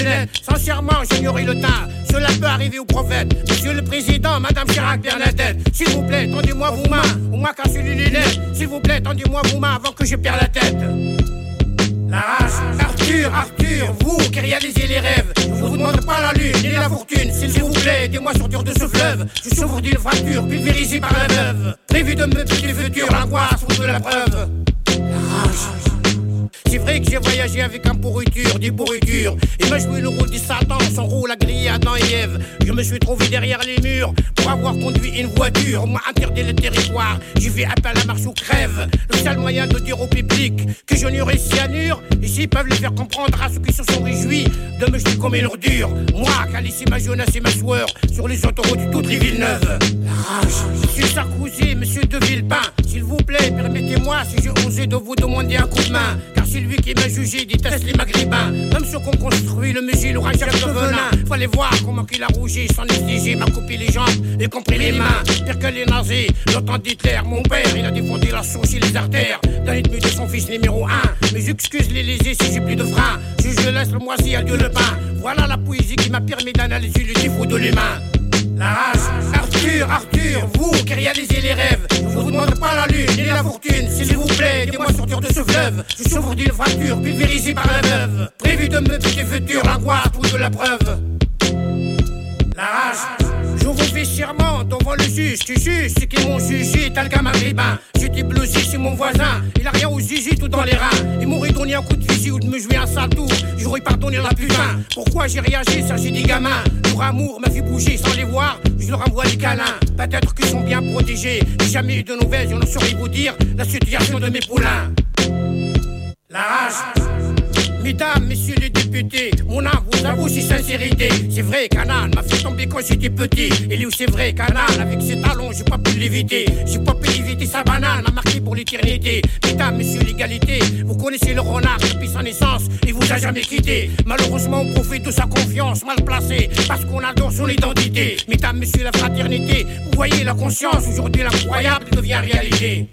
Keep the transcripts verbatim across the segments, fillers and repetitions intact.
Sincèrement, j'ignorais le temps. Cela peut arriver au prophète. Monsieur le Président, Madame Chirac, Bernadette. S'il vous plaît, tendez-moi vos mains. Au moins qu'à celui lunettes. S'il vous plaît, tendez-moi vos mains avant que je perde la tête. La race, Arthur, Arthur, vous qui réalisez les rêves. Je vous demande pas la lune ni la fortune. S'il vous plaît, aidez-moi sortir de ce fleuve. Je souffre d'une fracture pulvérisée par la veuve. Prévu de me petit futur, l'angoisse ou de la preuve. La rage. C'est vrai que j'ai voyagé avec un pourriture, des pourritures. Il m'a joué le rôle du Satan, son rôle a grillé Adam et Ève. Je me suis trouvé derrière les murs pour avoir conduit une voiture. On m'a interdit le territoire, j'ai fait appel à marche ou crève. Le seul moyen de dire au public que je n'aurai cyanure. Ici peuvent le faire comprendre à ceux qui se sont réjouis de me jeter comme une ordure. Moi qui a laissé ma jeunesse et ma sueur sur les autoroutes de toutes les villes neuves. La rage. Monsieur Sarkozy, monsieur de Villepin, s'il vous plaît, permettez-moi si j'ai osé de vous demander un coup de main. Car c'est lui qui m'a jugé, déteste les maghrébins. Même ceux qu'on construit, le musée, l'aura jamais de venin. Fallait voir comment qu'il a rougi, son exigé, m'a coupé les jambes, y compris les mains. Pire que les nazis, le temps d'Hitler, mon père, il a défendu la sauce et les artères d'un ennemi de son fils numéro un. Mais j'excuse les lésés si j'ai plus de frein. Si je laisse le moisi, adieu le pain. Voilà la poésie qui m'a permis d'analyser le défaut de l'humain. La race, Arthur, Arthur, vous qui réalisez les rêves. Je vous demande pas la lune ni la fortune. S'il vous plaît, aidez-moi sortir de ce fleuve. Je souffre d'une fracture pulvérisée par la veuve. Prévu de me petit futur, l'angoisse ou de la preuve. La rage. Je vous fais serment devant le juge, tu juges ceux qui m'ont jugé, tel qu'un maghrébin. J'étais blousé chez mon voisin, il a rien aux zizi tout dans les reins. Il m'aurait donné un coup de fusil ou de me jouer un sale tour, j'aurais pardonné la putain. Pourquoi j'ai réagi, ça j'ai des gamins. Leur amour m'a fait bouger sans les voir, je leur envoie des câlins. Peut-être qu'ils sont bien protégés, j'ai jamais eu de nouvelles, je ne saurais vous dire la situation de mes poulains. La rage. Mesdames, messieurs les députés, mon âme vous avoue si sincérité. C'est vrai qu'Anan m'a fait tomber quand j'étais petit. Et lui c'est vrai qu'Anan, avec ses talons, j'ai pas pu l'éviter. J'ai pas pu éviter sa banane, m'a marqué pour l'éternité. Mesdames, messieurs l'égalité, vous connaissez le renard depuis sa naissance, il vous a jamais quitté. Malheureusement on profite de sa confiance mal placée, parce qu'on adore son identité. Mesdames, messieurs la fraternité, vous voyez la conscience, aujourd'hui l'incroyable devient réalité.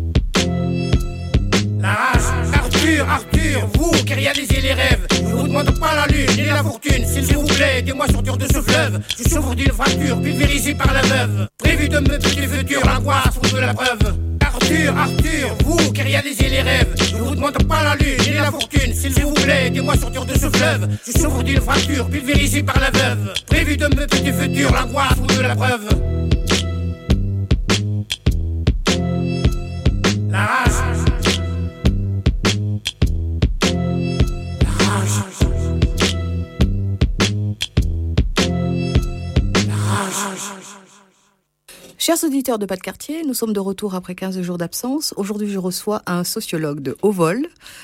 La rage, Arthur, Arthur, vous qui réalisez les rêves. Je vous demande pas la lune ni la fortune. S'il vous plaît, aidez-moi sortir de ce fleuve. Je souffre d'une fracture pulvérisée par la veuve. Prévu de me petit futur, l'angoisse ou de la preuve. Arthur, Arthur, vous qui réalisez les rêves. Je vous demande pas la lune ni la fortune. S'il vous plaît, aidez-moi sortir de ce fleuve. Je souffre d'une fracture pulvérisée par la veuve. Prévu de me petit futur, l'angoisse ou de la preuve. La rage. Chers auditeurs de Pas de Quartier, nous sommes de retour après quinze jours d'absence. Aujourd'hui, je reçois un sociologue de haut vol.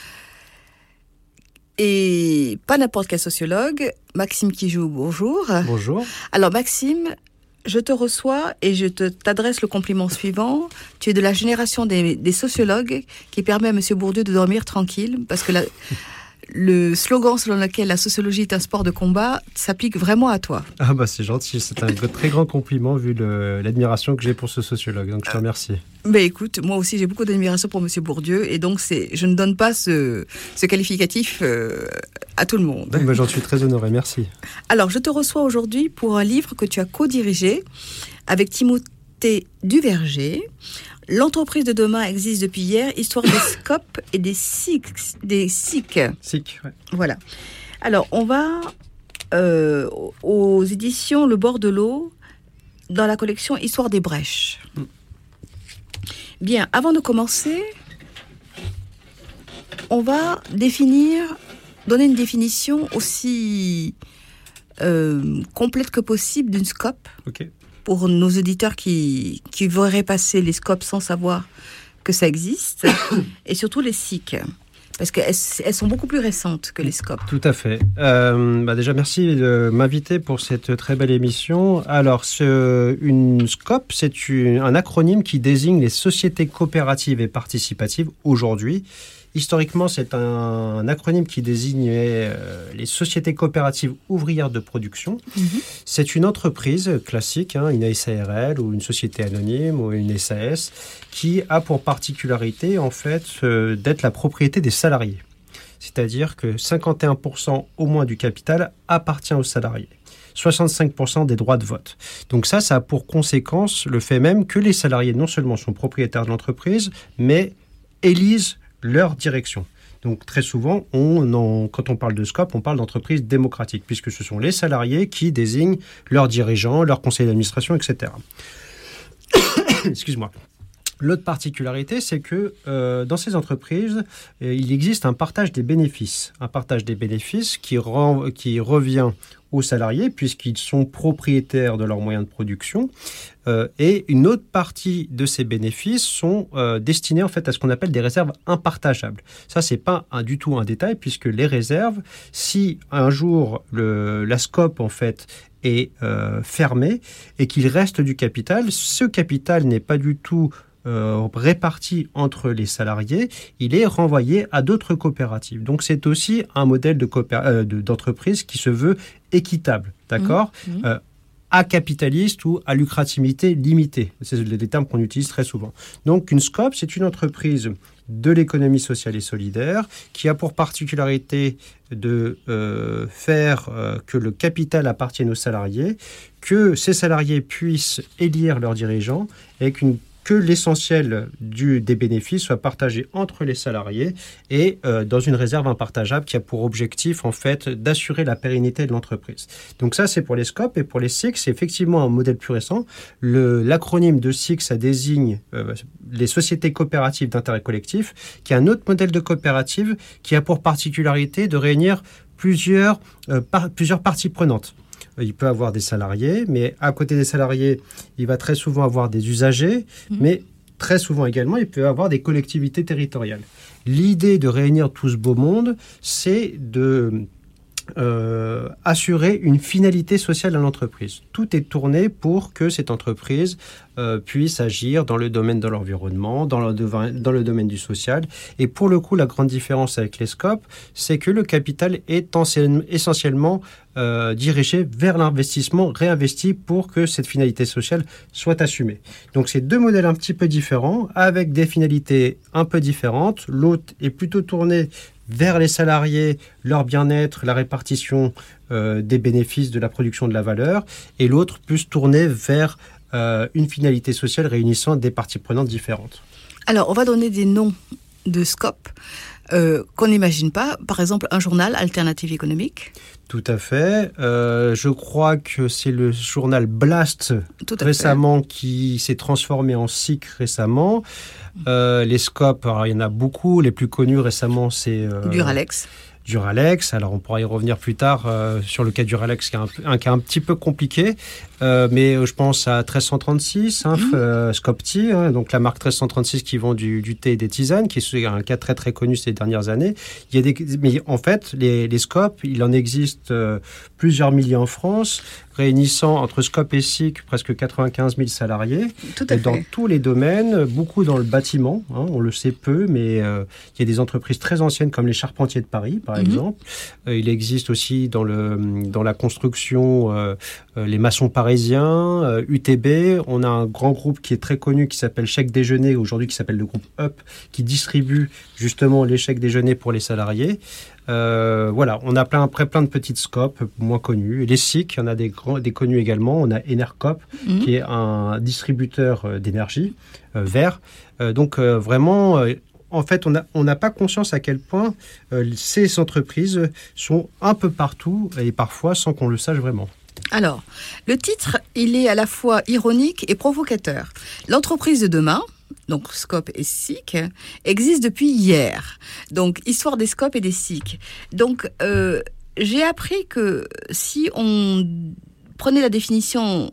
Et pas n'importe quel sociologue, Maxime Kijou, bonjour. Bonjour. Alors Maxime, je te reçois et je te, t'adresse le compliment suivant. Tu es de la génération des, des sociologues qui permet à M. Bourdieu de dormir tranquille, parce que la... le slogan selon lequel la sociologie est un sport de combat s'applique vraiment à toi. Ah bah c'est gentil, c'est un très grand compliment vu le, l'admiration que j'ai pour ce sociologue, donc je te remercie. Mais écoute, moi aussi j'ai beaucoup d'admiration pour Monsieur Bourdieu et donc c'est, je ne donne pas ce, ce qualificatif euh, à tout le monde. Bah, j'en suis très honoré, merci. Alors je te reçois aujourd'hui pour un livre que tu as co-dirigé avec Timothée Duverger. L'entreprise de demain existe depuis hier, histoire des scopes et des S I C. Des S I C. S I C, ouais. Voilà. Alors, on va euh, aux éditions Le Bord de l'eau, dans la collection Histoire des brèches. Mm. Bien, avant de commencer, on va définir, donner une définition aussi euh, complète que possible d'une scope. Ok. Pour nos auditeurs qui, qui verraient passer les scopes sans savoir que ça existe, et surtout les S I C, parce qu'elles elles sont beaucoup plus récentes que les scopes. Tout à fait. Euh, bah déjà, merci de m'inviter pour cette très belle émission. Alors, ce, une scope, c'est une, un acronyme qui désigne les sociétés coopératives et participatives aujourd'hui. Historiquement, c'est un, un acronyme qui désigne euh, les sociétés coopératives ouvrières de production. Mmh. C'est une entreprise classique, hein, une S A R L ou une société anonyme ou une S A S, qui a pour particularité en fait euh, d'être la propriété des salariés. c'est-à-dire que cinquante et un pour cent au moins du capital appartient aux salariés. soixante-cinq pour cent des droits de vote. Donc ça, ça a pour conséquence le fait même que les salariés non seulement sont propriétaires de l'entreprise, mais élisent leur direction. Donc très souvent, on en, quand on parle de scope, on parle d'entreprise démocratique, puisque ce sont les salariés qui désignent leurs dirigeants, leurs conseils d'administration, et cetera. Excuse-moi. L'autre particularité, c'est que euh, dans ces entreprises, euh, il existe un partage des bénéfices. Un partage des bénéfices qui, rend, qui revient aux salariés, puisqu'ils sont propriétaires de leurs moyens de production. Euh, et une autre partie de ces bénéfices sont euh, destinés en fait à ce qu'on appelle des réserves impartageables. Ça, c'est pas un, du tout un détail, puisque les réserves, si un jour le, la scope en fait est euh, fermée et qu'il reste du capital, ce capital n'est pas du tout Euh, réparti entre les salariés, il est renvoyé à d'autres coopératives. Donc c'est aussi un modèle de coopé- euh, de, d'entreprise qui se veut équitable, d'accord mmh, mmh. Euh, à capitaliste ou à lucrativité limitée. C'est des termes qu'on utilise très souvent. Donc une scope, c'est une entreprise de l'économie sociale et solidaire qui a pour particularité de euh, faire euh, que le capital appartienne aux salariés, que ces salariés puissent élire leurs dirigeants et qu'une que l'essentiel du, des bénéfices soit partagé entre les salariés et euh, dans une réserve impartageable qui a pour objectif en fait d'assurer la pérennité de l'entreprise. Donc ça, c'est pour les scopes. Et pour les S I C, c'est effectivement un modèle plus récent. Le, l'acronyme de S I C, ça désigne euh, les sociétés coopératives d'intérêt collectif, qui est un autre modèle de coopérative qui a pour particularité de réunir plusieurs, euh, par, plusieurs parties prenantes. Il peut avoir des salariés, mais à côté des salariés, il va très souvent avoir des usagers, mmh. mais très souvent également, il peut avoir des collectivités territoriales. L'idée de réunir tout ce beau monde, c'est de euh, assurer une finalité sociale à l'entreprise. Tout est tourné pour que cette entreprise euh, puisse agir dans le domaine de l'environnement, dans le, dans le domaine du social. Et pour le coup, la grande différence avec les scopes, c'est que le capital est essentiellement euh, dirigé vers l'investissement réinvesti pour que cette finalité sociale soit assumée. Donc, c'est deux modèles un petit peu différents, avec des finalités un peu différentes. L'autre est plutôt tourné vers les salariés, leur bien-être, la répartition euh, des bénéfices de la production de la valeur, et l'autre plus tourné vers euh, une finalité sociale réunissant des parties prenantes différentes. Alors, on va donner des noms de scopes euh, qu'on n'imagine pas. Par exemple, un journal, Alternative économique. Tout à fait. Euh, je crois que c'est le journal Blast récemment fait. Qui s'est transformé en S I C récemment. Euh, les scopes, alors, il y en a beaucoup. Les plus connus récemment, c'est... Euh, Duralex. Duralex. Alors, on pourra y revenir plus tard euh, sur le cas Duralex, qui est un, un cas un petit peu compliqué. Euh, mais euh, je pense à treize cent trente-six, hein, mmh. euh, Scopti, hein, donc la marque treize cent trente-six qui vend du, du thé et des tisanes, qui est un cas très très connu ces dernières années. Il y a des, mais en fait, les, les scopes, il en existe euh, plusieurs milliers en France, réunissant entre Scope et S I C presque quatre-vingt-quinze mille salariés. Tout à fait. Dans tous les domaines, beaucoup dans le bâtiment, hein, on le sait peu, mais euh, il y a des entreprises très anciennes comme les Charpentiers de Paris, par mmh. exemple. Euh, il existe aussi dans, le, dans la construction euh, euh, les maçons parisiens, euh, U T B. On a un grand groupe qui est très connu qui s'appelle Chèque Déjeuner, aujourd'hui qui s'appelle le groupe Up, qui distribue justement les chèques déjeuner pour les salariés. Euh, voilà, on a plein, après plein de petites scopes moins connues. Et les S I C, il y en a des, grands, des connus également. On a Enercop, mmh. qui est un distributeur d'énergie euh, vert. Euh, donc euh, vraiment, euh, en fait, on n'a on n'a pas conscience à quel point euh, ces entreprises sont un peu partout et parfois sans qu'on le sache vraiment. Alors, le titre, il est à la fois ironique et provocateur. L'entreprise de demain, donc Scope et S I C, existe depuis hier. Donc, histoire des Scopes et des S I C. Donc, euh, j'ai appris que si on prenait la définition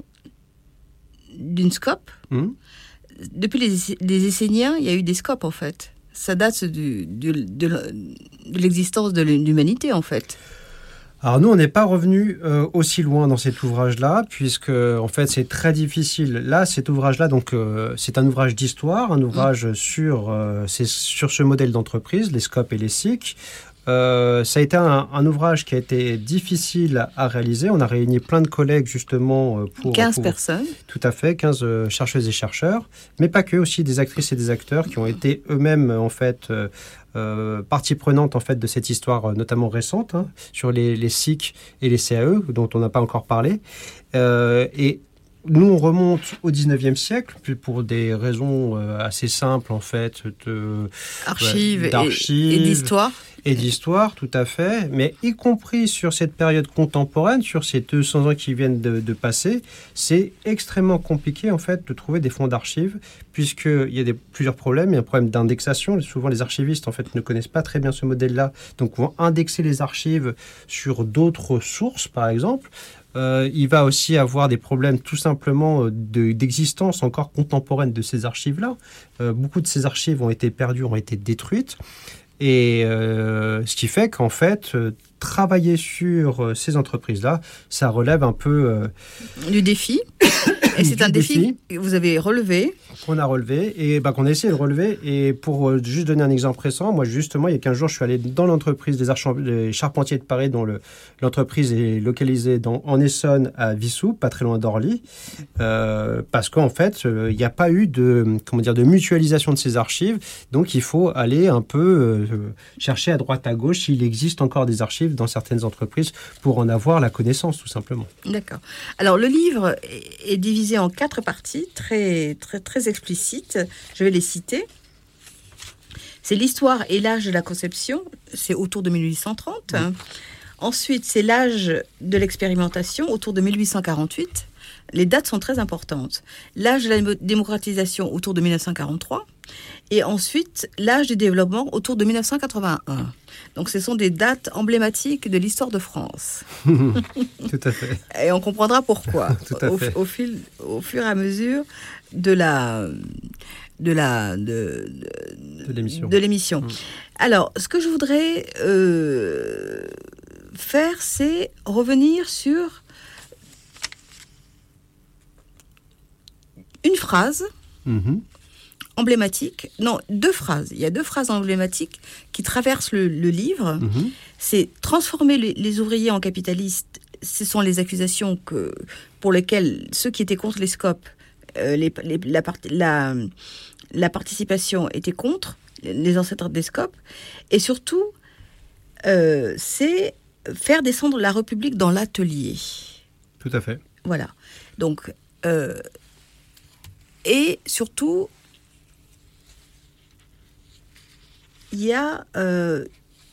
d'une Scope, mmh. depuis les, les Esséniens, il y a eu des Scopes, en fait. Ça date du, du, de, de l'existence de l'humanité, en fait. Alors nous, on n'est pas revenu euh, aussi loin dans cet ouvrage-là, puisque en fait c'est très difficile. Là, cet ouvrage-là, donc euh, c'est un ouvrage d'histoire, un ouvrage mmh. sur euh, c'est sur ce modèle d'entreprise, les Scopes et les S I C. Euh, ça a été un, un ouvrage qui a été difficile à réaliser. On a réuni plein de collègues justement pour... quinze pour, personnes. Tout à fait, quinze euh, chercheuses et chercheurs, mais pas que, aussi des actrices et des acteurs qui ont été eux-mêmes en fait euh, euh, partie prenante en fait de cette histoire notamment récente hein, sur les, les S I C et les C A E dont on n'a pas encore parlé. Euh, et nous, on remonte au dix-neuvième siècle, pour des raisons euh, assez simples, en fait, de, archives, ouais, d'archives et, et d'histoire. Et d'histoire, tout à fait. Mais y compris sur cette période contemporaine, sur ces deux cents ans qui viennent de, de passer, c'est extrêmement compliqué, en fait, de trouver des fonds d'archives, puisqu'il y a des, plusieurs problèmes. Il y a un problème d'indexation. Souvent, les archivistes, en fait, ne connaissent pas très bien ce modèle-là. Donc, vont indexer les archives sur d'autres sources, par exemple. Euh, il va aussi avoir des problèmes tout simplement de, d'existence encore contemporaine de ces archives-là. Euh, beaucoup de ces archives ont été perdues, ont été détruites. Et euh, ce qui fait qu'en fait, euh, travailler sur euh, ces entreprises-là, ça relève un peu... Euh, du défi. Et c'est un défi, défi que vous avez relevé. Qu'on a relevé et bah, qu'on a essayé de relever. Et pour euh, juste donner un exemple récent, moi justement, il y a quinze jours, je suis allé dans l'entreprise des, Archam- des Charpentiers de Paris, dont le, l'entreprise est localisée dans, en Essonne, à Vissou, pas très loin d'Orly, euh, parce qu'en fait, il euh, n'y a pas eu de, comment dire, de mutualisation de ces archives. Donc, il faut aller un peu euh, chercher à droite à gauche s'il existe encore des archives dans certaines entreprises pour en avoir la connaissance, tout simplement. D'accord. Alors, le livre est divisé en quatre parties très, très, très explicites. Je vais les citer. C'est l'histoire et l'âge de la conception. C'est autour de mille huit cent trente. Oui. Ensuite, c'est l'âge de l'expérimentation, autour de mille huit cent quarante-huit. Les dates sont très importantes. L'âge de la démocratisation, autour de mille neuf cent quarante-trois. Et ensuite, l'âge du développement, autour de mille neuf cent quatre-vingt-un. Donc, ce sont des dates emblématiques de l'histoire de France. Tout à fait. Et on comprendra pourquoi Tout à au, fait. Au, fil, au fur et à mesure de la... de la de, de, de l'émission. De l'émission. Mmh. Alors, ce que je voudrais euh, faire, c'est revenir sur une phrase mmh. emblématique. Non, deux phrases. Il y a deux phrases emblématiques qui traversent le, le livre. Mmh. C'est transformer les, les ouvriers en capitalistes. Ce sont les accusations que, pour lesquelles ceux qui étaient contre les scopes, euh, les, les, la, la, la participation était contre, les ancêtres des scopes. Et surtout, euh, c'est faire descendre la République dans l'atelier. Tout à fait. Voilà. Donc, euh, et surtout, il y a euh,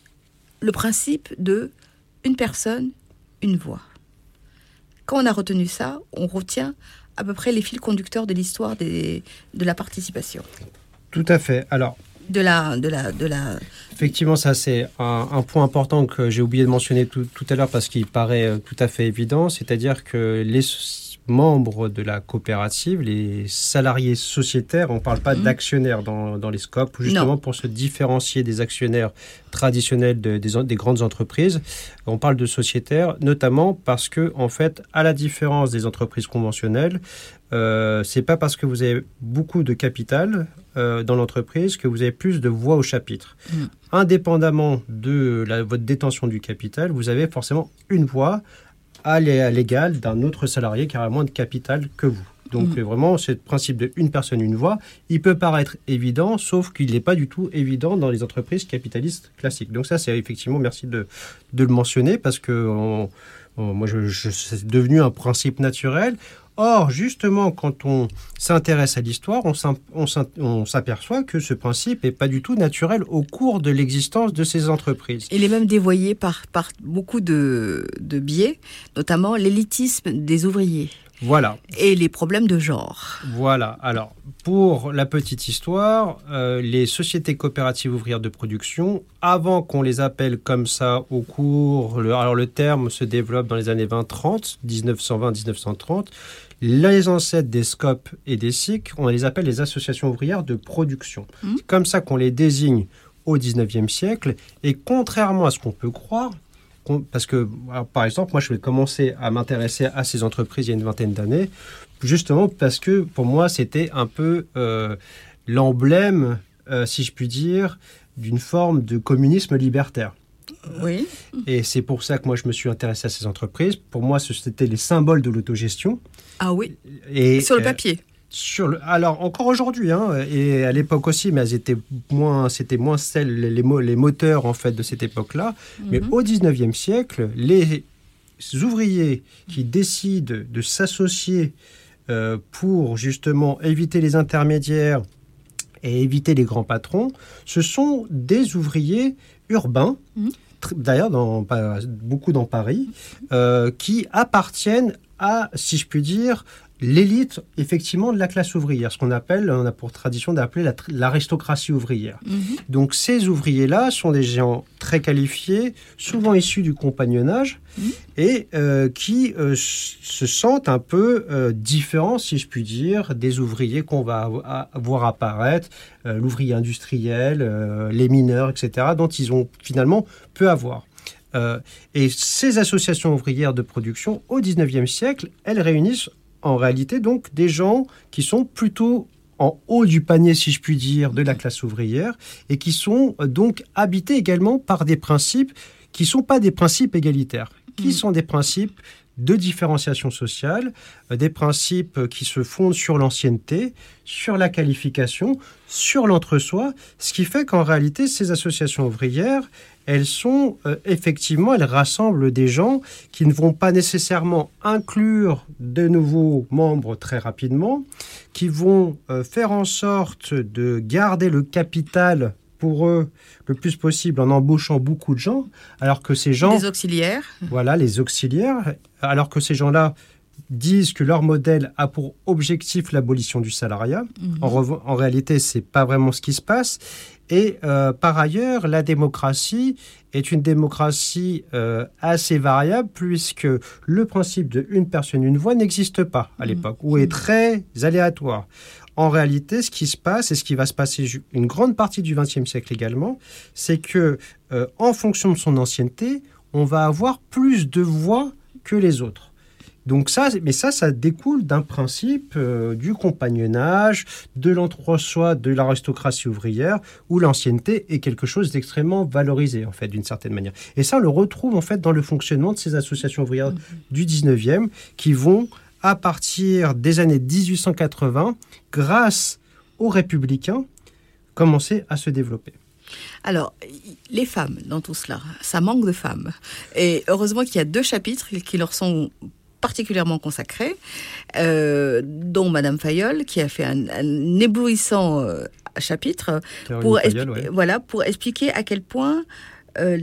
le principe de une personne, une voix. Quand on a retenu ça, on retient à peu près les fils conducteurs de l'histoire des, de la participation. Tout à fait. Alors, de la, de la, de la... Effectivement, ça c'est un, un point important que j'ai oublié de mentionner tout, tout à l'heure parce qu'il paraît tout à fait évident, c'est-à-dire que les membres de la coopérative, les salariés sociétaires, on ne parle pas mmh. d'actionnaires dans, dans les scopes, justement non. pour se différencier des actionnaires traditionnels de, des, des grandes entreprises. On parle de sociétaires, notamment parce que, en fait, à la différence des entreprises conventionnelles, euh, c'est pas parce que vous avez beaucoup de capital euh, dans l'entreprise que vous avez plus de voix au chapitre. Mmh. Indépendamment de la, votre détention du capital, vous avez forcément une voix à l'égal d'un autre salarié qui a moins de capital que vous. Donc mmh. vraiment, ce principe de une personne, une voix, il peut paraître évident, sauf qu'il n'est pas du tout évident dans les entreprises capitalistes classiques. Donc ça, c'est effectivement, merci de, de le mentionner, parce que on, on, moi, je, je, c'est devenu un principe naturel. Or, justement, quand on s'intéresse à l'histoire, on, on, on s'aperçoit que ce principe n'est pas du tout naturel au cours de l'existence de ces entreprises. Il est même dévoyé par, par beaucoup de, de biais, notamment l'élitisme des ouvriers. Voilà. Et les problèmes de genre. Voilà. Alors, pour la petite histoire, euh, les sociétés coopératives ouvrières de production, avant qu'on les appelle comme ça au cours, le, alors le terme se développe dans les années vingt trente, dix-neuf cent vingt à dix-neuf cent trente, les ancêtres des scopes et des S I C, on les appelle les associations ouvrières de production. Mmh. C'est comme ça qu'on les désigne au dix-neuvième siècle, et contrairement à ce qu'on peut croire, parce que, alors, par exemple, moi, je vais commencer à m'intéresser à ces entreprises il y a une vingtaine d'années, justement parce que, pour moi, c'était un peu euh, l'emblème, euh, si je puis dire, d'une forme de communisme libertaire. Oui. Et c'est pour ça que moi, je me suis intéressé à ces entreprises. Pour moi, c'était les symboles de l'autogestion. Ah oui. Et, sur le papier. Euh, sur le, alors, encore aujourd'hui, hein, et à l'époque aussi, mais elles étaient moins, c'était moins celles, les, les, les moteurs en fait, de cette époque-là. Mm-hmm. Mais au dix-neuvième siècle, les ouvriers qui décident de s'associer euh, pour justement éviter les intermédiaires et éviter les grands patrons, ce sont des ouvriers urbains, mmh. d'ailleurs dans, beaucoup dans Paris, euh, qui appartiennent à, si je puis dire, l'élite, effectivement, de la classe ouvrière, ce qu'on appelle, on a pour tradition d'appeler la, l'aristocratie ouvrière. Mmh. Donc, ces ouvriers-là sont des gens très qualifiés, souvent issus du compagnonnage, mmh. et euh, qui euh, se sentent un peu euh, différents, si je puis dire, des ouvriers qu'on va a, a, voir apparaître, euh, l'ouvrier industriel, euh, les mineurs, et cetera, dont ils ont finalement peu à voir. Euh, et ces associations ouvrières de production, au dix-neuvième siècle, elles réunissent en réalité, donc, des gens qui sont plutôt en haut du panier, si je puis dire, de la classe ouvrière et qui sont donc habités également par des principes qui ne sont pas des principes égalitaires, qui mmh. sont des principes de différenciation sociale, des principes qui se fondent sur l'ancienneté, sur la qualification, sur l'entre-soi, ce qui fait qu'en réalité, ces associations ouvrières, elles sont euh, effectivement, elles rassemblent des gens qui ne vont pas nécessairement inclure de nouveaux membres très rapidement, qui vont euh, faire en sorte de garder le capital pour eux le plus possible en embauchant beaucoup de gens, alors que ces gens... Les auxiliaires. Voilà, les auxiliaires, alors que ces gens-là disent que leur modèle a pour objectif l'abolition du salariat. Mmh. En, rev- en réalité, ce n'est pas vraiment ce qui se passe. Et euh, par ailleurs, la démocratie est une démocratie euh, assez variable puisque le principe de une personne, une voix n'existe pas à l'époque, mmh. ou est très aléatoire. En réalité, ce qui se passe et ce qui va se passer une grande partie du vingtième siècle également, c'est que euh, en fonction de son ancienneté, on va avoir plus de voix que les autres. Donc ça, mais ça, ça découle d'un principe euh, du compagnonnage, de l'entre-soi, de l'aristocratie ouvrière, où l'ancienneté est quelque chose d'extrêmement valorisé, en fait, d'une certaine manière. Et ça, on le retrouve, en fait, dans le fonctionnement de ces associations ouvrières mmh. du dix-neuvième, qui vont, à partir des années dix-huit cent quatre-vingts, grâce aux républicains, commencer à se développer. Alors, les femmes, dans tout cela, ça manque de femmes. Et heureusement qu'il y a deux chapitres qui leur sont particulièrement consacrés, euh, dont Madame Fayolle, qui a fait un, un éblouissant euh, chapitre pour, Fayolle, expli- ouais. voilà, pour expliquer à quel point euh,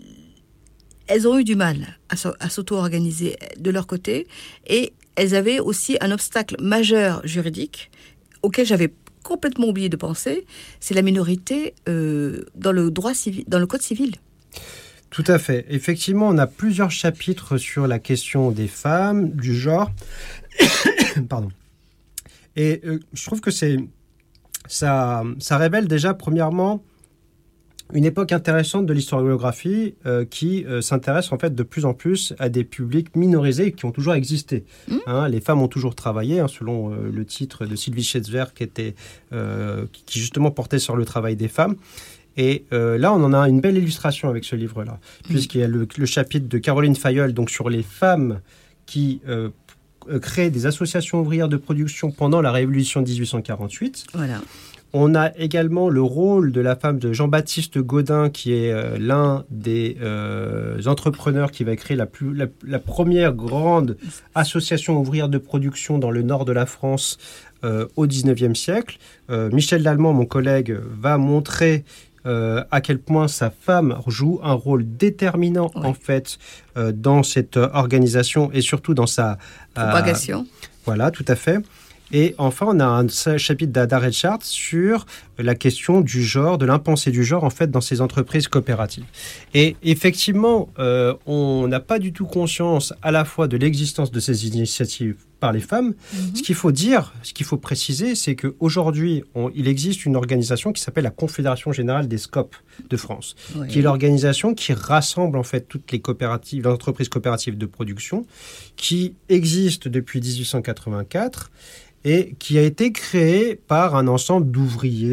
elles ont eu du mal à, à s'auto-organiser de leur côté, et elles avaient aussi un obstacle majeur juridique auquel j'avais complètement oublié de penser, c'est la minorité euh, dans le droit civil, dans le code civil. Tout à fait. Effectivement, on a plusieurs chapitres sur la question des femmes, du genre. Pardon. Et euh, je trouve que c'est, ça, ça révèle déjà, premièrement, une époque intéressante de l'historiographie euh, qui euh, s'intéresse en fait de plus en plus à des publics minorisés qui ont toujours existé. Mmh. Hein, les femmes ont toujours travaillé, hein, selon euh, le titre de Sylvie Schätzwer qui, était, euh, qui justement portait sur le travail des femmes. Et euh, là, on en a une belle illustration avec ce livre-là, mmh. puisqu'il y a le, le chapitre de Caroline Fayolle donc sur les femmes qui euh, créent des associations ouvrières de production pendant la Révolution de dix-huit cent quarante-huit. Voilà. On a également le rôle de la femme de Jean-Baptiste Gaudin, qui est euh, l'un des euh, entrepreneurs qui va créer la, plus, la, la première grande association ouvrière de production dans le nord de la France euh, au dix-neuvième siècle. Euh, Michel Lallemand, mon collègue, va montrer euh, à quel point sa femme joue un rôle déterminant oui. en fait euh, dans cette organisation et surtout dans sa propagation. Euh, voilà, tout à fait. Et enfin, on a un chapitre d'Ada Reichart sur la question du genre, de l'impensé du genre, en fait, dans ces entreprises coopératives. Et effectivement, euh, on n'a pas du tout conscience à la fois de l'existence de ces initiatives par les femmes. Mm-hmm. Ce qu'il faut dire, ce qu'il faut préciser, c'est qu'aujourd'hui, on, il existe une organisation qui s'appelle la Confédération Générale des Scop de France, oui. qui est l'organisation qui rassemble en fait toutes les coopératives, les entreprises coopératives de production, qui existe depuis dix-huit cent quatre-vingt-quatre et qui a été créée par un ensemble d'ouvriers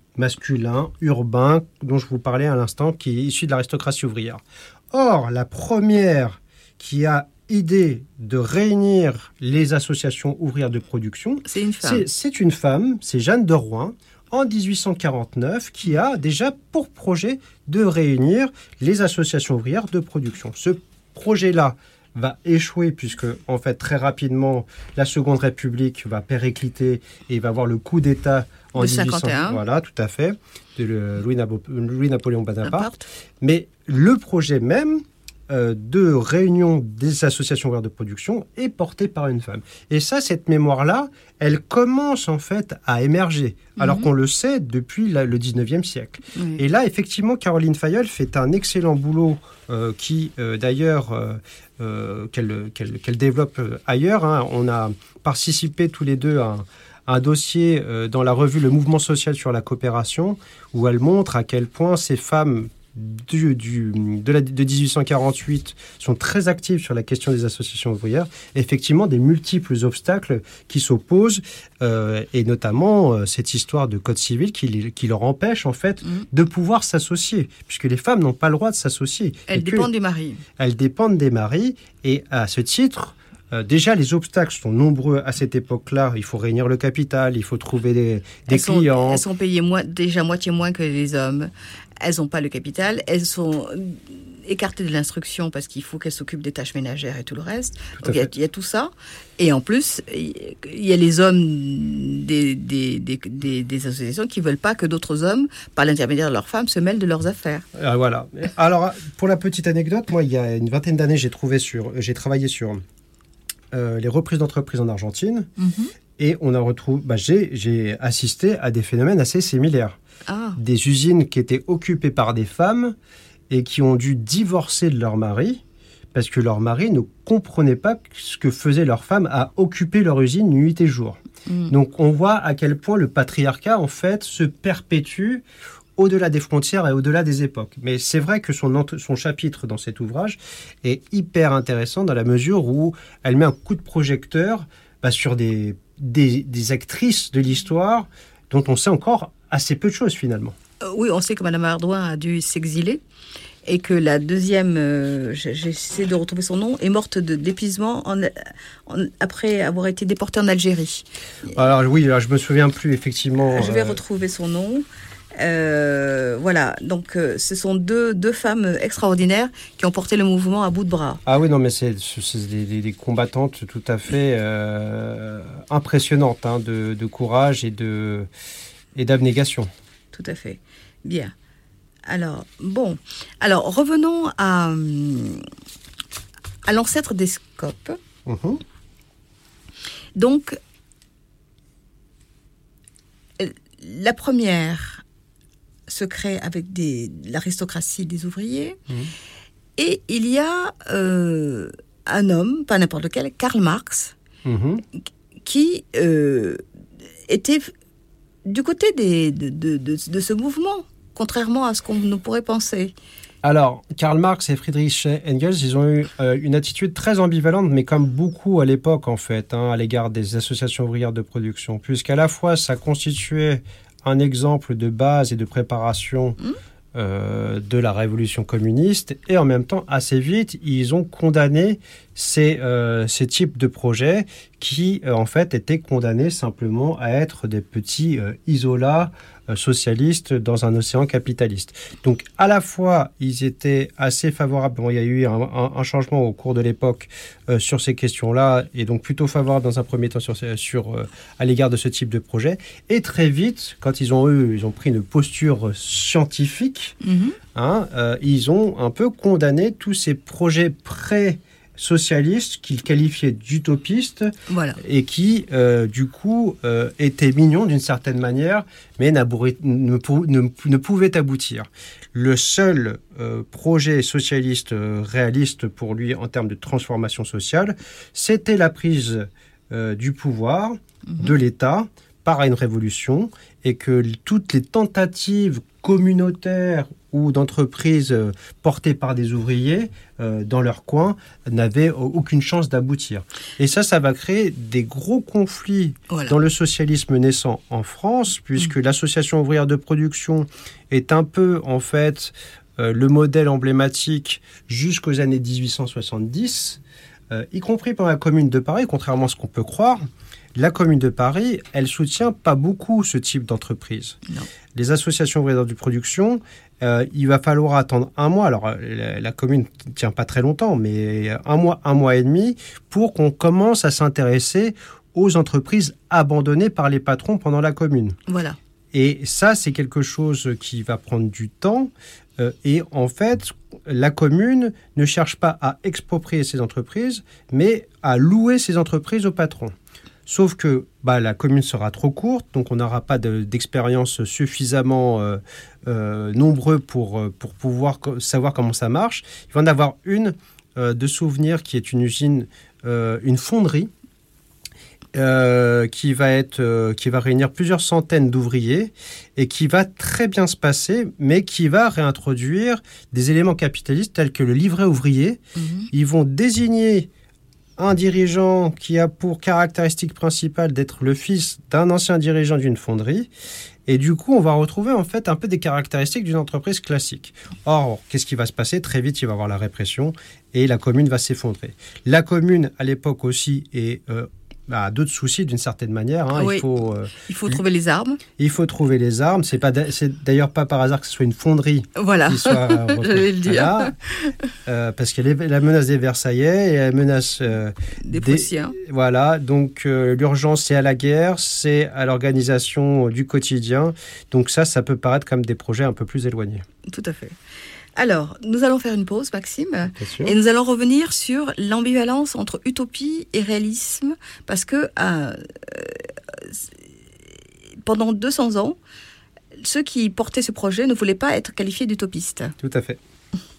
masculin, urbain, dont je vous parlais à l'instant, qui est issu de l'aristocratie ouvrière. Or, la première qui a idée de réunir les associations ouvrières de production, c'est une femme. C'est, c'est une femme, c'est Jeanne de Rouen, en dix-huit cent quarante-neuf, qui a déjà pour projet de réunir les associations ouvrières de production. Ce projet-là va échouer puisque, en fait, très rapidement, la Seconde République va péricliter et va avoir le coup d'État en de dix-huit cents. cinquante et un. Voilà, tout à fait, de le, Louis, Nabo, Louis-Napoléon Bonaparte. Mais le projet même euh, de réunion des associations ouvrières de production est porté par une femme. Et ça, cette mémoire-là, elle commence en fait à émerger, alors mm-hmm. qu'on le sait depuis la, le dix-neuvième siècle. Oui. Et là, effectivement, Caroline Fayolle fait un excellent boulot euh, qui, euh, d'ailleurs, euh, euh, qu'elle, qu'elle, qu'elle développe ailleurs. Hein. On a participé tous les deux à un, à un dossier euh, dans la revue Le Mouvement social sur la coopération, où elle montre à quel point ces femmes Du, du, de, la, de dix-huit cent quarante-huit sont très actives sur la question des associations ouvrières. Effectivement, des multiples obstacles qui s'opposent, euh, et notamment euh, cette histoire de code civil qui, qui leur empêche en fait mmh. de pouvoir s'associer, puisque les femmes n'ont pas le droit de s'associer. Elles dépendent des maris. Elles dépendent des maris, et à ce titre, Euh, déjà, les obstacles sont nombreux à cette époque-là. Il faut réunir le capital, il faut trouver des, des elles clients. Sont, elles sont payées moins, déjà moitié moins que les hommes. Elles n'ont pas le capital. Elles sont écartées de l'instruction parce qu'il faut qu'elles s'occupent des tâches ménagères et tout le reste. Donc, il, y a, il y a tout ça. Et en plus, il y a les hommes des, des, des, des, des associations qui ne veulent pas que d'autres hommes, par l'intermédiaire de leurs femmes, se mêlent de leurs affaires. Ah, voilà. Alors, pour la petite anecdote, moi, il y a une vingtaine d'années, j'ai, trouvé sur, j'ai travaillé sur... Euh, les reprises d'entreprises en Argentine, mm-hmm. et on a retrouvé, bah, j'ai, j'ai assisté à des phénomènes assez similaires. Ah. Des usines qui étaient occupées par des femmes et qui ont dû divorcer de leur mari parce que leur mari ne comprenait pas ce que faisaient leurs femmes à occuper leur usine nuit et jour. Mm. Donc on voit à quel point le patriarcat en fait se perpétue au-delà des frontières et au-delà des époques. Mais c'est vrai que son, son chapitre dans cet ouvrage est hyper intéressant dans la mesure où elle met un coup de projecteur bah, sur des, des, des actrices de l'histoire dont on sait encore assez peu de choses finalement. Euh, oui, on sait que Madame Ardouin a dû s'exiler et que la deuxième, euh, j'essaie de retrouver son nom, est morte de, d'épuisement en, en, après avoir été déportée en Algérie. Alors oui, alors, je me souviens plus effectivement. Je vais euh... retrouver son nom. Euh, voilà, donc euh, ce sont deux, deux femmes extraordinaires qui ont porté le mouvement à bout de bras. Ah oui, non, mais c'est, c'est des, des, des combattantes tout à fait euh, impressionnantes, hein, de, de courage et, de, et d'abnégation. Tout à fait. Bien. Alors, bon. Alors, revenons à, à l'ancêtre des scopes. Mmh. Donc, la première se crée avec des, l'aristocratie des ouvriers. Mmh. Et il y a euh, un homme, pas n'importe lequel, Karl Marx, mmh. qui euh, était du côté des, de, de, de, de ce mouvement, contrairement à ce qu'on ne pourrait penser. Alors, Karl Marx et Friedrich Engels, ils ont eu euh, une attitude très ambivalente, mais comme beaucoup à l'époque, en fait, hein, à l'égard des associations ouvrières de production, puisqu'à la fois, ça constituait un exemple de base et de préparation mmh. euh, de la révolution communiste, et en même temps, assez vite, ils ont condamné ces, euh, ces types de projets qui, euh, en fait, étaient condamnés simplement à être des petits euh, isolats euh, socialistes dans un océan capitaliste. Donc, à la fois, ils étaient assez favorables. Bon, il y a eu un, un, un changement au cours de l'époque euh, sur ces questions-là, et donc plutôt favorables dans un premier temps sur, sur, euh, à l'égard de ce type de projet. Et très vite, quand ils ont eu, ils ont pris une posture scientifique, mmh. hein, euh, ils ont un peu condamné tous ces projets pré- socialistes qu'ils qualifiaient d'utopistes, voilà. Et qui, euh, du coup, euh, étaient mignons d'une certaine manière, mais ne, ne, ne pouvaient aboutir. Le seul euh, projet socialiste euh, réaliste pour lui en termes de transformation sociale, c'était la prise euh, du pouvoir mmh. de l'État par une révolution, et que toutes les tentatives communautaires ou d'entreprises euh, portées par des ouvriers euh, dans leur coin n'avaient aucune chance d'aboutir. Et ça, ça va créer des gros conflits voilà. dans le socialisme naissant en France, puisque mmh. l'association ouvrière de production est un peu, en fait, euh, le modèle emblématique jusqu'aux années dix-huit cent soixante-dix, euh, y compris pendant la Commune de Paris, contrairement à ce qu'on peut croire. La Commune de Paris, elle soutient pas beaucoup ce type d'entreprise. Non. Les associations ouvrières de production, euh, il va falloir attendre un mois. Alors, la, la Commune ne tient pas très longtemps, mais un mois, un mois et demi, pour qu'on commence à s'intéresser aux entreprises abandonnées par les patrons pendant la Commune. Voilà. Et ça, c'est quelque chose qui va prendre du temps. Euh, et en fait, la Commune ne cherche pas à exproprier ces entreprises, mais à louer ces entreprises aux patrons. Sauf que bah, la Commune sera trop courte, donc on n'aura pas de, d'expérience suffisamment euh, euh, nombreux pour, pour pouvoir co- savoir comment ça marche. Il va en avoir une euh, de souvenir qui est une usine, euh, une fonderie, euh, qui, va être, euh, qui va réunir plusieurs centaines d'ouvriers et qui va très bien se passer, mais qui va réintroduire des éléments capitalistes tels que le livret ouvrier. Mmh. Ils vont désigner un dirigeant qui a pour caractéristique principale d'être le fils d'un ancien dirigeant d'une fonderie. Et du coup, on va retrouver en fait un peu des caractéristiques d'une entreprise classique. Or, qu'est-ce qui va se passer ? Très vite, il va y avoir la répression et la Commune va s'effondrer. La Commune, à l'époque aussi, est... Euh, a d'autres soucis d'une certaine manière. Hein. Oui. Il faut, euh, il faut trouver les armes. Il faut trouver les armes. C'est pas, c'est d'ailleurs pas par hasard que ce soit une fonderie. Voilà. Qui soit, euh, j'allais le dire. Là, euh, parce qu'il y a la menace des Versaillais et la menace euh, des Prussiens. Voilà. Donc euh, l'urgence, c'est à la guerre, c'est à l'organisation du quotidien. Donc ça, ça peut paraître comme des projets un peu plus éloignés. Tout à fait. Alors, nous allons faire une pause, Maxime, et nous allons revenir sur l'ambivalence entre utopie et réalisme, parce que euh, pendant deux cents ans, ceux qui portaient ce projet ne voulaient pas être qualifiés d'utopistes. Tout à fait.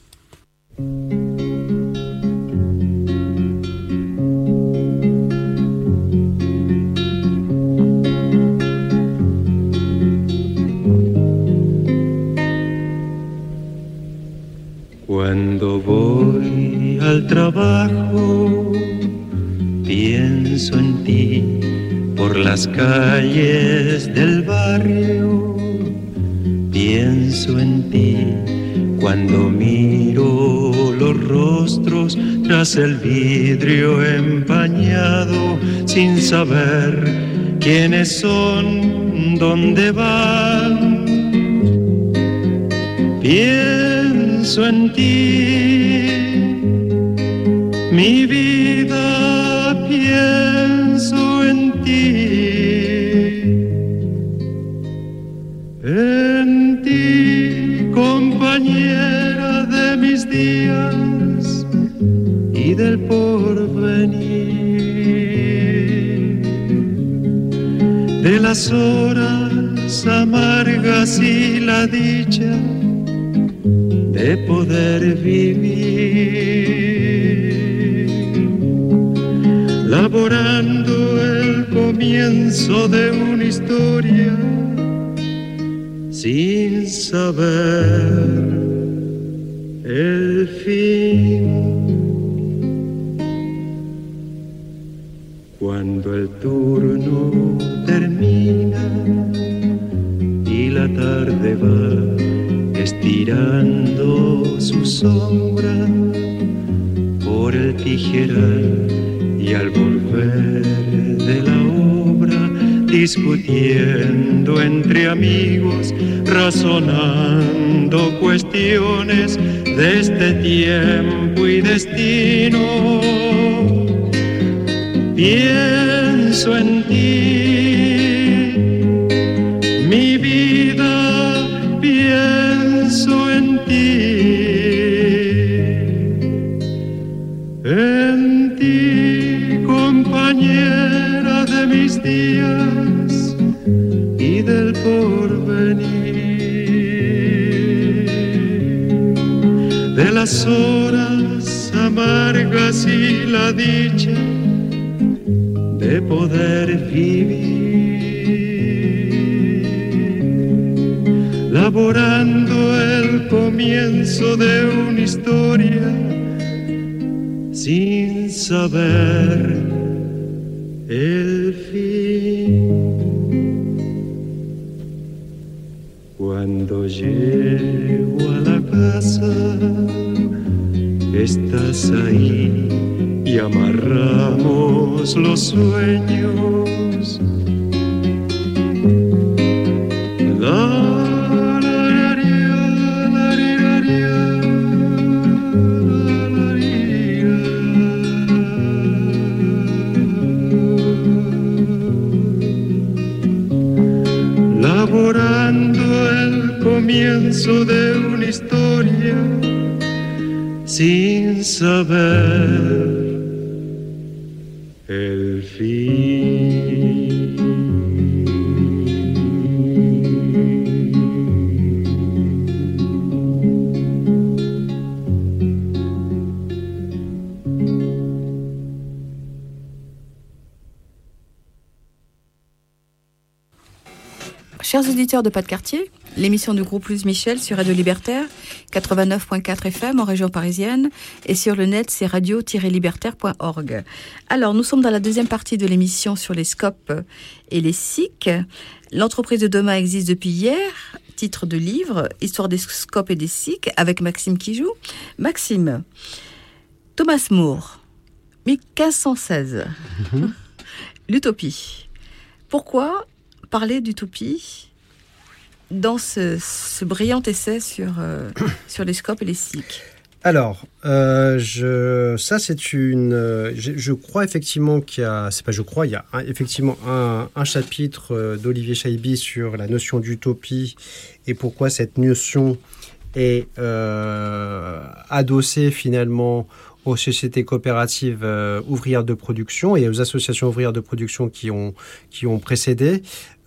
Cuando voy al trabajo, pienso en ti por las calles del barrio. Pienso en ti cuando miro los rostros tras el vidrio empañado, sin saber quiénes son, dónde van. Pienso en ti, mi vida, pienso en ti, en ti, compañera de mis días y del porvenir, de las horas amargas y la dicha de poder vivir, laborando el comienzo de una historia, sin saber el fin. Cuando el turno termina y la tarde va estirando su sombra por el tijeral, y al volver de la obra, discutiendo entre amigos, razonando cuestiones de este tiempo y destino, pienso en ti, mi vida, pienso en ti, en ti, compañera de mis días y del porvenir, de las horas amargas y la dicha de poder vivir, laborando el comienzo de una historia sin saber el fin. Cuando llego a la casa, estás ahí y amarramos los sueños. La, la, la, la, la, la, laborando el comienzo de una historia sin saber el fin. Chers auditeurs de Pas de Quartier, l'émission du groupe Louise Michel sur Radio Libertaire, quatre-vingt-neuf virgule quatre F M en région parisienne, et sur le net, c'est radio tiret libertaire point org. Alors, nous sommes dans la deuxième partie de l'émission sur les scopes et les S I C. L'entreprise de demain existe depuis hier, titre de livre, Histoire des scopes et des S I C, avec Maxime qui joue. Maxime, Thomas More, quinze cent seize, mm-hmm. L'utopie. Pourquoi parler d'utopie dans ce, ce brillant essai sur, euh, sur les scopes et les S I C? Alors, euh, je, ça c'est une... Euh, je, je crois effectivement qu'il y a... C'est pas je crois, il y a un, effectivement un, un chapitre euh, d'Olivier Chaibi sur la notion d'utopie et pourquoi cette notion est euh, adossée finalement aux sociétés coopératives euh, ouvrières de production et aux associations ouvrières de production qui ont, qui ont précédé.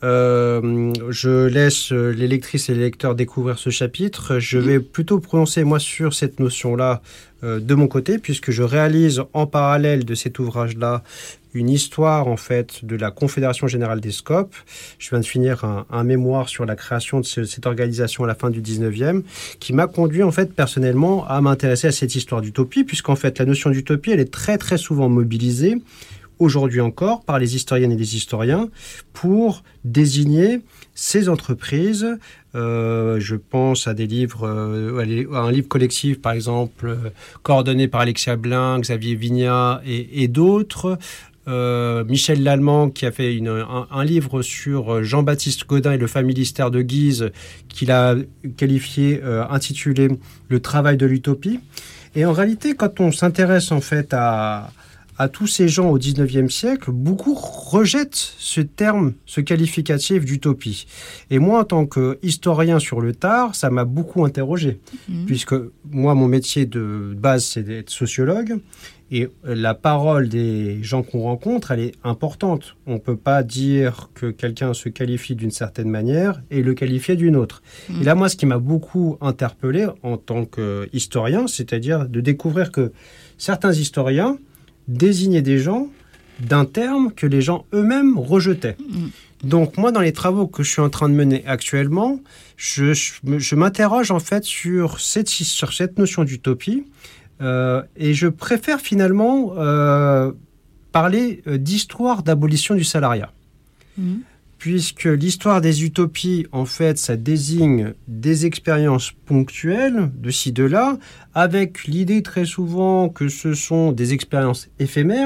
Euh, je laisse les lectrices et les lecteurs découvrir ce chapitre. Je vais plutôt prononcer, moi, sur cette notion-là euh, de mon côté, puisque je réalise en parallèle de cet ouvrage-là une histoire, en fait, de la Confédération Générale des Scopes. Je viens de finir un, un mémoire sur la création de ce, cette organisation à la fin du dix-neuvième, qui m'a conduit, en fait, personnellement, à m'intéresser à cette histoire d'utopie, puisqu'en fait, la notion d'utopie, elle est très, très souvent mobilisée, aujourd'hui encore, par les historiennes et les historiens, pour désigner ces entreprises. Euh, je pense à des livres, euh, à un livre collectif, par exemple, euh, coordonné par Alexia Blin, Xavier Vignat et, et d'autres. Euh, Michel Lallemand, qui a fait une, un, un livre sur Jean-Baptiste Gaudin et le familistère de Guise, qu'il a qualifié, euh, intitulé « Le travail de l'utopie ». Et en réalité, quand on s'intéresse en fait à... à tous ces gens au dix-neuvième siècle, beaucoup rejettent ce terme, ce qualificatif d'utopie. Et moi, en tant qu'historien sur le tard, ça m'a beaucoup interrogé. Mmh. Puisque moi, mon métier de base, c'est d'être sociologue. Et la parole des gens qu'on rencontre, elle est importante. On ne peut pas dire que quelqu'un se qualifie d'une certaine manière et le qualifier d'une autre. Mmh. Et là, moi, ce qui m'a beaucoup interpellé en tant qu'historien, c'est-à-dire de découvrir que certains historiens désigner des gens d'un terme que les gens eux-mêmes rejetaient. Mmh. Donc, moi, dans les travaux que je suis en train de mener actuellement, je, je, je m'interroge en fait sur cette, sur cette notion d'utopie euh, et je préfère finalement euh, parler d'histoire d'abolition du salariat. Mmh. Puisque l'histoire des utopies, en fait, ça désigne des expériences ponctuelles, de ci, de là, avec l'idée très souvent que ce sont des expériences éphémères.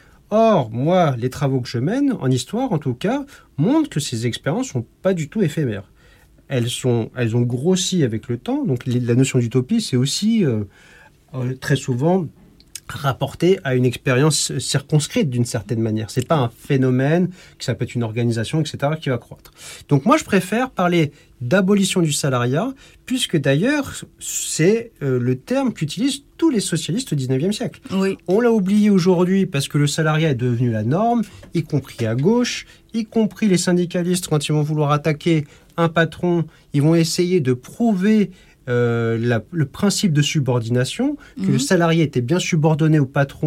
Or, moi, les travaux que je mène, en histoire en tout cas, montrent que ces expériences ne sont pas du tout éphémères. Elles, sont, elles ont grossi avec le temps. Donc, la notion d'utopie, c'est aussi euh, euh, très souvent rapporté à une expérience circonscrite d'une certaine manière. C'est pas un phénomène, que ça peut être une organisation, et cetera, qui va croître. Donc moi, je préfère parler d'abolition du salariat, puisque d'ailleurs, c'est euh, le terme qu'utilisent tous les socialistes au dix-neuvième siècle. Oui. On l'a oublié aujourd'hui parce que le salariat est devenu la norme, y compris à gauche, y compris les syndicalistes, quand ils vont vouloir attaquer un patron, ils vont essayer de prouver Euh, la, le principe de subordination, que mmh. le salarié était bien subordonné au patron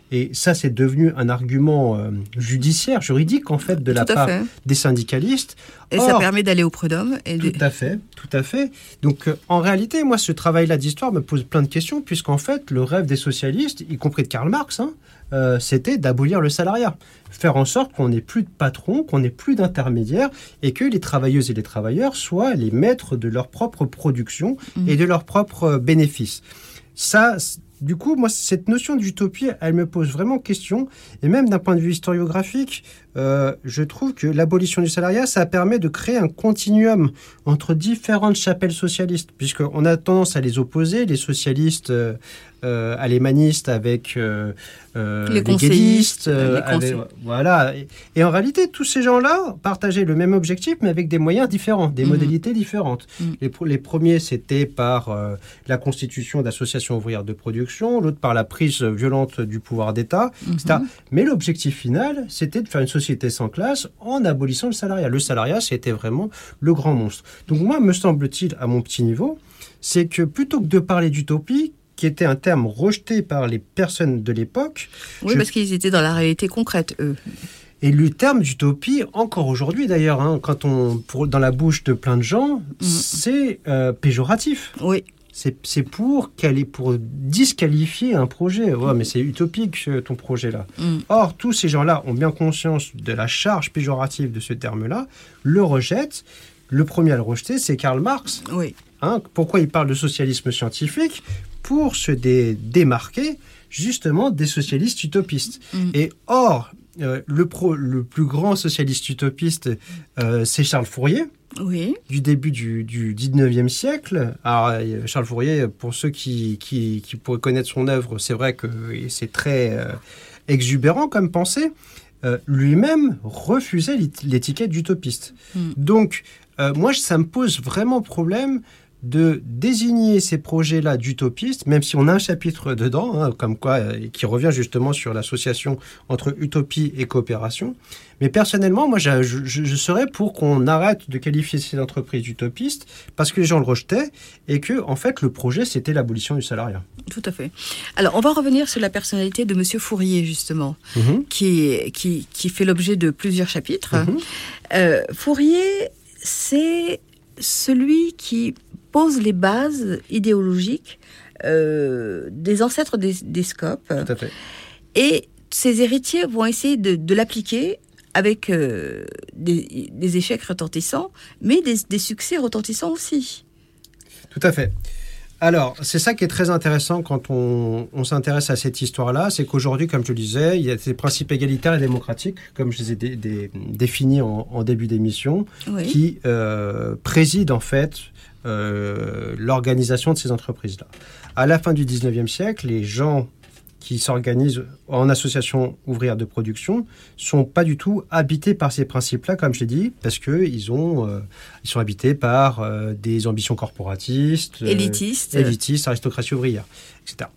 Et ça, c'est devenu un argument euh, judiciaire, juridique, en fait, de la Tout à part fait. des syndicalistes. Et Or, ça permet d'aller au prud'homme. Et de... Tout à fait, tout à fait. Donc, euh, en réalité, moi, ce travail-là d'histoire me pose plein de questions, puisqu'en fait, le rêve des socialistes, y compris de Karl Marx, hein, euh, c'était d'abolir le salariat. Faire en sorte qu'on n'ait plus de patrons, qu'on n'ait plus d'intermédiaires, et que les travailleuses et les travailleurs soient les maîtres de leur propre production mmh. et de leurs propres bénéfices. Ça... Du coup, moi, cette notion d'utopie, elle me pose vraiment question. Et même d'un point de vue historiographique, euh, je trouve que l'abolition du salariat, ça permet de créer un continuum entre différentes chapelles socialistes, puisqu'on a tendance à les opposer, les socialistes euh, euh, alémanistes avec euh, euh, les, les guédistes. Euh, avec, voilà. Et, et en réalité, tous ces gens-là partageaient le même objectif, mais avec des moyens différents, des mmh. modalités différentes. Mmh. Les, les premiers, c'était par euh, la constitution d'associations ouvrières de production, l'autre par la prise violente du pouvoir d'État, mmh. et cetera. Mais l'objectif final, c'était de faire une société sans classe en abolissant le salariat. Le salariat, c'était vraiment le grand monstre. Donc moi, me semble-t-il, à mon petit niveau, c'est que plutôt que de parler d'utopie, qui était un terme rejeté par les personnes de l'époque... Oui, je... parce qu'ils étaient dans la réalité concrète, eux. Et le terme d'utopie, encore aujourd'hui d'ailleurs, hein, quand on, pour, dans la bouche de plein de gens, mmh. c'est euh, péjoratif. Oui. C'est, c'est pour, pour disqualifier un projet. Ouais, mais c'est utopique, ton projet-là. Mm. Or, tous ces gens-là ont bien conscience de la charge péjorative de ce terme-là, le rejettent. Le premier à le rejeter, c'est Karl Marx. Oui. Hein, pourquoi il parle de socialisme scientifique ? Pour se dé- démarquer, justement, des socialistes utopistes. Mm. Et or, euh, le, pro, le plus grand socialiste utopiste, euh, c'est Charles Fourier. Oui. Du début du, du dix-neuvième siècle. Alors, Charles Fourier, pour ceux qui, qui, qui pourraient connaître son œuvre, c'est vrai que c'est très euh, exubérant comme pensée. Euh, lui-même refusait l'étiquette d'utopiste. Mm. Donc, euh, moi, ça me pose vraiment problème de désigner ces projets-là d'utopistes, même si on a un chapitre dedans, hein, comme quoi, euh, qui revient justement sur l'association entre utopie et coopération. Mais personnellement, moi, je, je, je serais pour qu'on arrête de qualifier ces entreprises d'utopistes parce que les gens le rejetaient et que, en fait, le projet, c'était l'abolition du salariat. Tout à fait. Alors, on va revenir sur la personnalité de Monsieur Fourier, justement, mm-hmm. qui, qui, qui fait l'objet de plusieurs chapitres. Mm-hmm. Euh, Fourier, c'est celui qui pose les bases idéologiques euh, des ancêtres des, des scopes. Tout à fait. Et ses héritiers vont essayer de, de l'appliquer avec euh, des, des échecs retentissants, mais des, des succès retentissants aussi. Tout à fait. Alors, c'est ça qui est très intéressant quand on, on s'intéresse à cette histoire-là, c'est qu'aujourd'hui, comme je le disais, il y a ces principes égalitaires et démocratiques, comme je les ai dé, dé, définis en, en début d'émission, oui. qui euh, président en fait euh, l'organisation de ces entreprises-là. À la fin du dix-neuvième siècle, les gens qui s'organisent en association ouvrière de production sont pas du tout habités par ces principes-là, comme je l'ai dit, parce que ils ont, euh, ils sont habités par euh, des ambitions corporatistes, élitistes, euh, élitistes, aristocratie ouvrière, et cetera.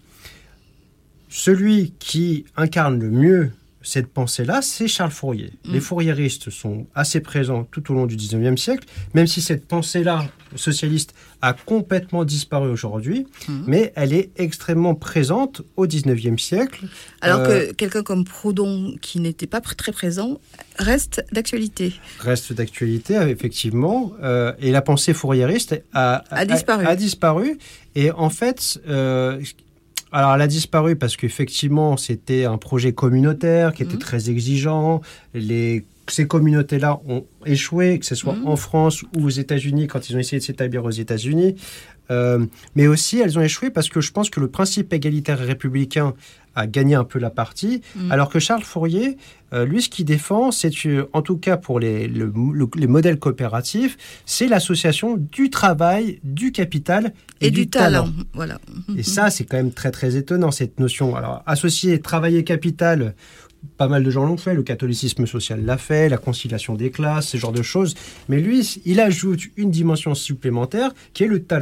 Celui qui incarne le mieux cette pensée-là, c'est Charles Fourier. Mmh. Les fouriéristes sont assez présents tout au long du dix-neuvième siècle, même si cette pensée-là socialiste a complètement disparu aujourd'hui, mmh. mais elle est extrêmement présente au dix-neuvième siècle. Alors euh, que quelqu'un comme Proudhon, qui n'était pas très présent, reste d'actualité. Reste d'actualité, effectivement. Euh, et la pensée fouriériste a, a, a, disparu. a, a disparu. Et en fait... Euh, Alors, elle a disparu parce qu'effectivement, c'était un projet communautaire qui était mmh. très exigeant. Les, ces communautés-là ont échoué, que ce soit mmh. en France ou aux États-Unis, quand ils ont essayé de s'établir aux États-Unis. Euh, mais aussi, elles ont échoué parce que je pense que le principe égalitaire et républicain a gagné un peu la partie, mmh. alors que Charles Fourier, euh, lui, ce qu'il défend, c'est, en tout cas pour les, le, le, les modèles coopératifs, c'est l'association du travail, du capital et, et du, du talent. talent. Voilà. Et ça, c'est quand même très, très étonnant, cette notion. Alors, associer travail et capital, pas mal de gens l'ont fait, le catholicisme social l'a fait, la conciliation des classes, ce genre de choses. Mais lui, il ajoute une dimension supplémentaire qui est le talent.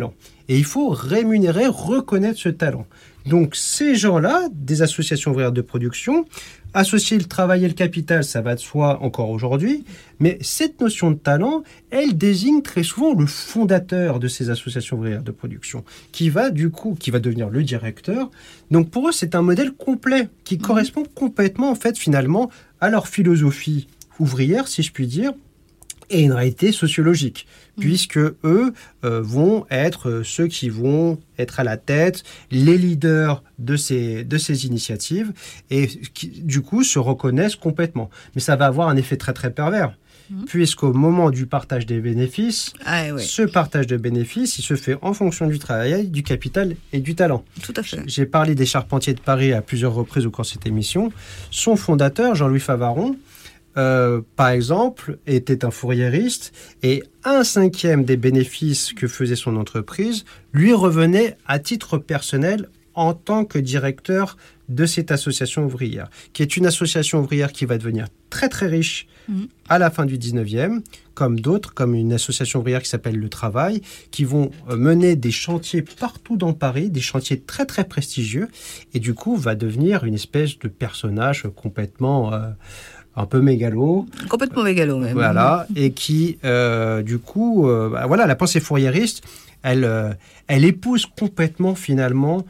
Et il faut rémunérer, reconnaître ce talent. Donc ces gens-là, des associations ouvrières de production, associer le travail et le capital, ça va de soi encore aujourd'hui, mais cette notion de talent, elle désigne très souvent le fondateur de ces associations ouvrières de production, qui va du coup, qui va devenir le directeur. Donc pour eux, c'est un modèle complet, qui mmh. correspond complètement en fait finalement à leur philosophie ouvrière, si je puis dire, et une réalité sociologique, mmh. puisque eux euh, vont être ceux qui vont être à la tête, les leaders de ces, de ces initiatives, et qui, du coup, se reconnaissent complètement. Mais ça va avoir un effet très, très pervers, mmh. puisqu'au moment du partage des bénéfices, ah, ouais. ce partage de bénéfices, il se fait en fonction du travail, du capital et du talent. Tout à fait. J'ai parlé des Charpentiers de Paris à plusieurs reprises au cours de cette émission. Son fondateur, Jean-Louis Favaron, Euh, par exemple, était un fourriériste et un cinquième des bénéfices que faisait son entreprise lui revenait à titre personnel en tant que directeur de cette association ouvrière, qui est une association ouvrière qui va devenir très très riche mmh. à la fin du dix-neuvième, comme d'autres, comme une association ouvrière qui s'appelle Le Travail, qui vont mener des chantiers partout dans Paris, des chantiers très très prestigieux, et du coup va devenir une espèce de personnage complètement... Euh, un peu mégalo. Complètement mégalo, même. Voilà, et qui, euh, du coup, euh, bah, voilà, la pensée fourriériste, elle, euh, elle épouse complètement, finalement...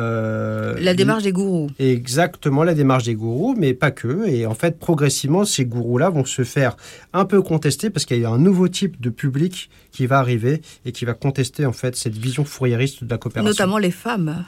Euh, la démarche des gourous. Exactement, la démarche des gourous, mais pas que. Et en fait, progressivement, ces gourous-là vont se faire un peu contester parce qu'il y a un nouveau type de public qui va arriver et qui va contester, en fait, cette vision fourriériste de la coopération. Notamment les femmes.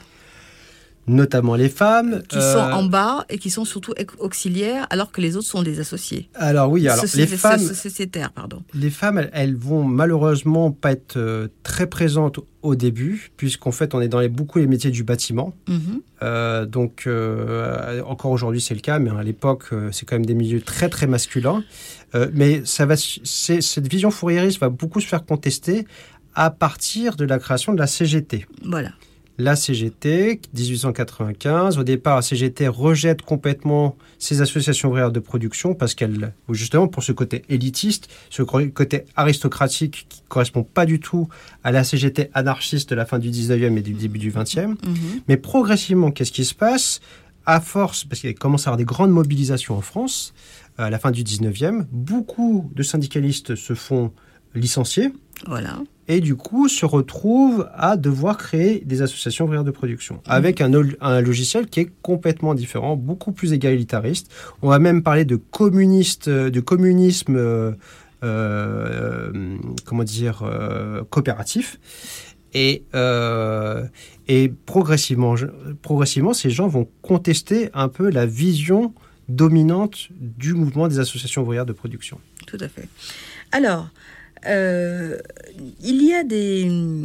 Notamment les femmes. Qui euh... sont en bas et qui sont surtout auxiliaires, alors que les autres sont des associés. Alors oui, alors Soci- les femmes... Sociétaires, pardon. Les femmes, elles, elles vont malheureusement pas être euh, très présentes au début, puisqu'en fait, on est dans les, beaucoup les métiers du bâtiment. Mm-hmm. Euh, donc, euh, encore aujourd'hui, c'est le cas, mais à l'époque, euh, c'est quand même des milieux très, très masculins. Euh, mais ça va, c'est, cette vision fourriériste va beaucoup se faire contester à partir de la création de la C G T. Voilà. La C G T, dix-huit cent quatre-vingt-quinze. Au départ, la C G T rejette complètement ces associations ouvrières de production parce qu'elle, justement, pour ce côté élitiste, ce côté aristocratique qui ne correspond pas du tout à la C G T anarchiste de la fin du dix-neuvième et du début du vingtième. Mm-hmm. Mais progressivement, qu'est-ce qui se passe ? À force, parce qu'il commence à y avoir des grandes mobilisations en France, à la fin du dix-neuvième, beaucoup de syndicalistes se font licencier. Voilà. Et du coup, se retrouvent à devoir créer des associations ouvrières de production, mmh. avec un, un logiciel qui est complètement différent, beaucoup plus égalitariste. On va même parler de, communiste, de communisme, euh, euh, comment dire, euh, coopératif. Et, euh, et progressivement, progressivement, ces gens vont contester un peu la vision dominante du mouvement des associations ouvrières de production. Tout à fait. Alors... Euh, il y a des,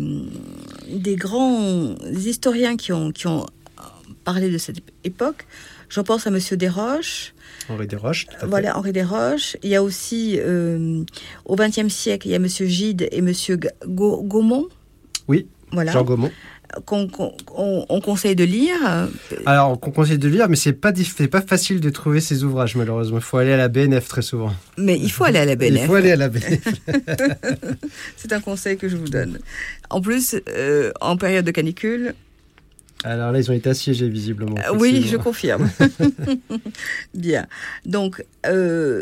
des grands historiens qui ont, qui ont parlé de cette époque. J'en pense à Monsieur Desroches. Henri Desroches. Tout à fait. Voilà, Henri Desroches. Il y a aussi, euh, au vingtième siècle, il y a Monsieur Gide et Monsieur Ga- Gaumont. Oui, voilà. Jean Gaumont. Qu'on, qu'on, on conseille de lire. Alors, qu'on conseille de lire, mais c'est pas, c'est pas facile de trouver ces ouvrages, malheureusement. Il faut aller à la B N F très souvent. Mais il faut aller à la B N F. Il faut aller à la B N F. C'est un conseil que je vous donne. En plus, euh, en période de canicule... Alors là, ils ont été assiégés, visiblement. Euh, oui, je confirme. Bien. Donc, euh,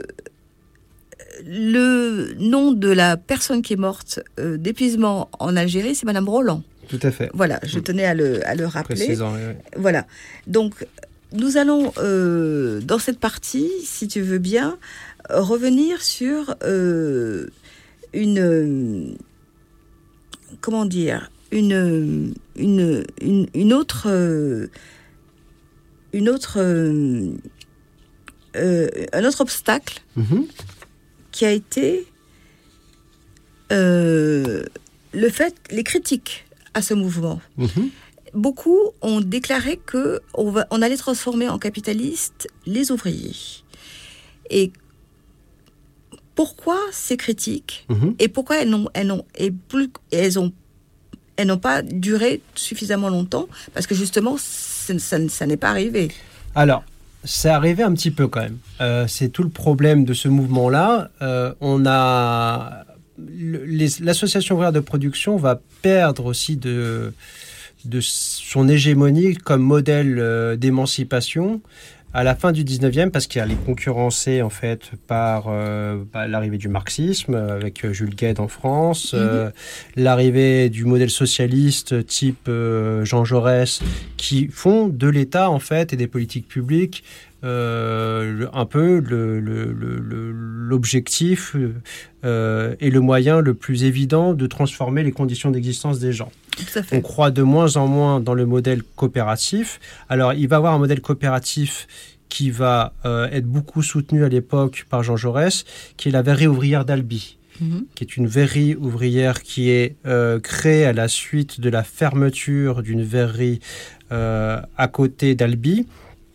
le nom de la personne qui est morte euh, d'épuisement en Algérie, c'est Madame Roland. Tout à fait. Voilà, je tenais à le, à le rappeler. Précisant, oui, oui. Voilà. Donc, nous allons, euh, dans cette partie, si tu veux bien, euh, revenir sur euh, une... Euh, comment dire une, une, une, une autre... Euh, une autre... Euh, euh, un autre obstacle mm-hmm. qui a été euh, le fait, les critiques à ce mouvement. Mmh. Beaucoup ont déclaré qu'on va, on allait transformer en capitalistes les ouvriers. Et pourquoi ces critiques mmh. et pourquoi elles n'ont, elles n'ont, et plus, elles ont, elles n'ont pas duré suffisamment longtemps? Parce que justement, ça, ça, ça n'est pas arrivé. Alors, c'est arrivé un petit peu quand même. Euh, c'est tout le problème de ce mouvement-là. Euh, on a... le, les, l'association ouvrière de production va perdre aussi de, de son hégémonie comme modèle euh, d'émancipation à la fin du dix-neuvième, parce qu'elle est concurrencée en fait par, euh, par l'arrivée du marxisme avec Jules Guesde en France, mmh. euh, l'arrivée du modèle socialiste type euh, Jean Jaurès, qui font de l'État en fait et des politiques publiques euh, un peu le, le, le, l'objectif euh, et le moyen le plus évident de transformer les conditions d'existence des gens. Tout à fait. On croit de moins en moins dans le modèle coopératif. Alors, il va y avoir un modèle coopératif qui va euh, être beaucoup soutenu à l'époque par Jean Jaurès, qui est la verrerie ouvrière d'Albi, mmh. qui est une verrerie ouvrière qui est euh, créée à la suite de la fermeture d'une verrerie euh, à côté d'Albi,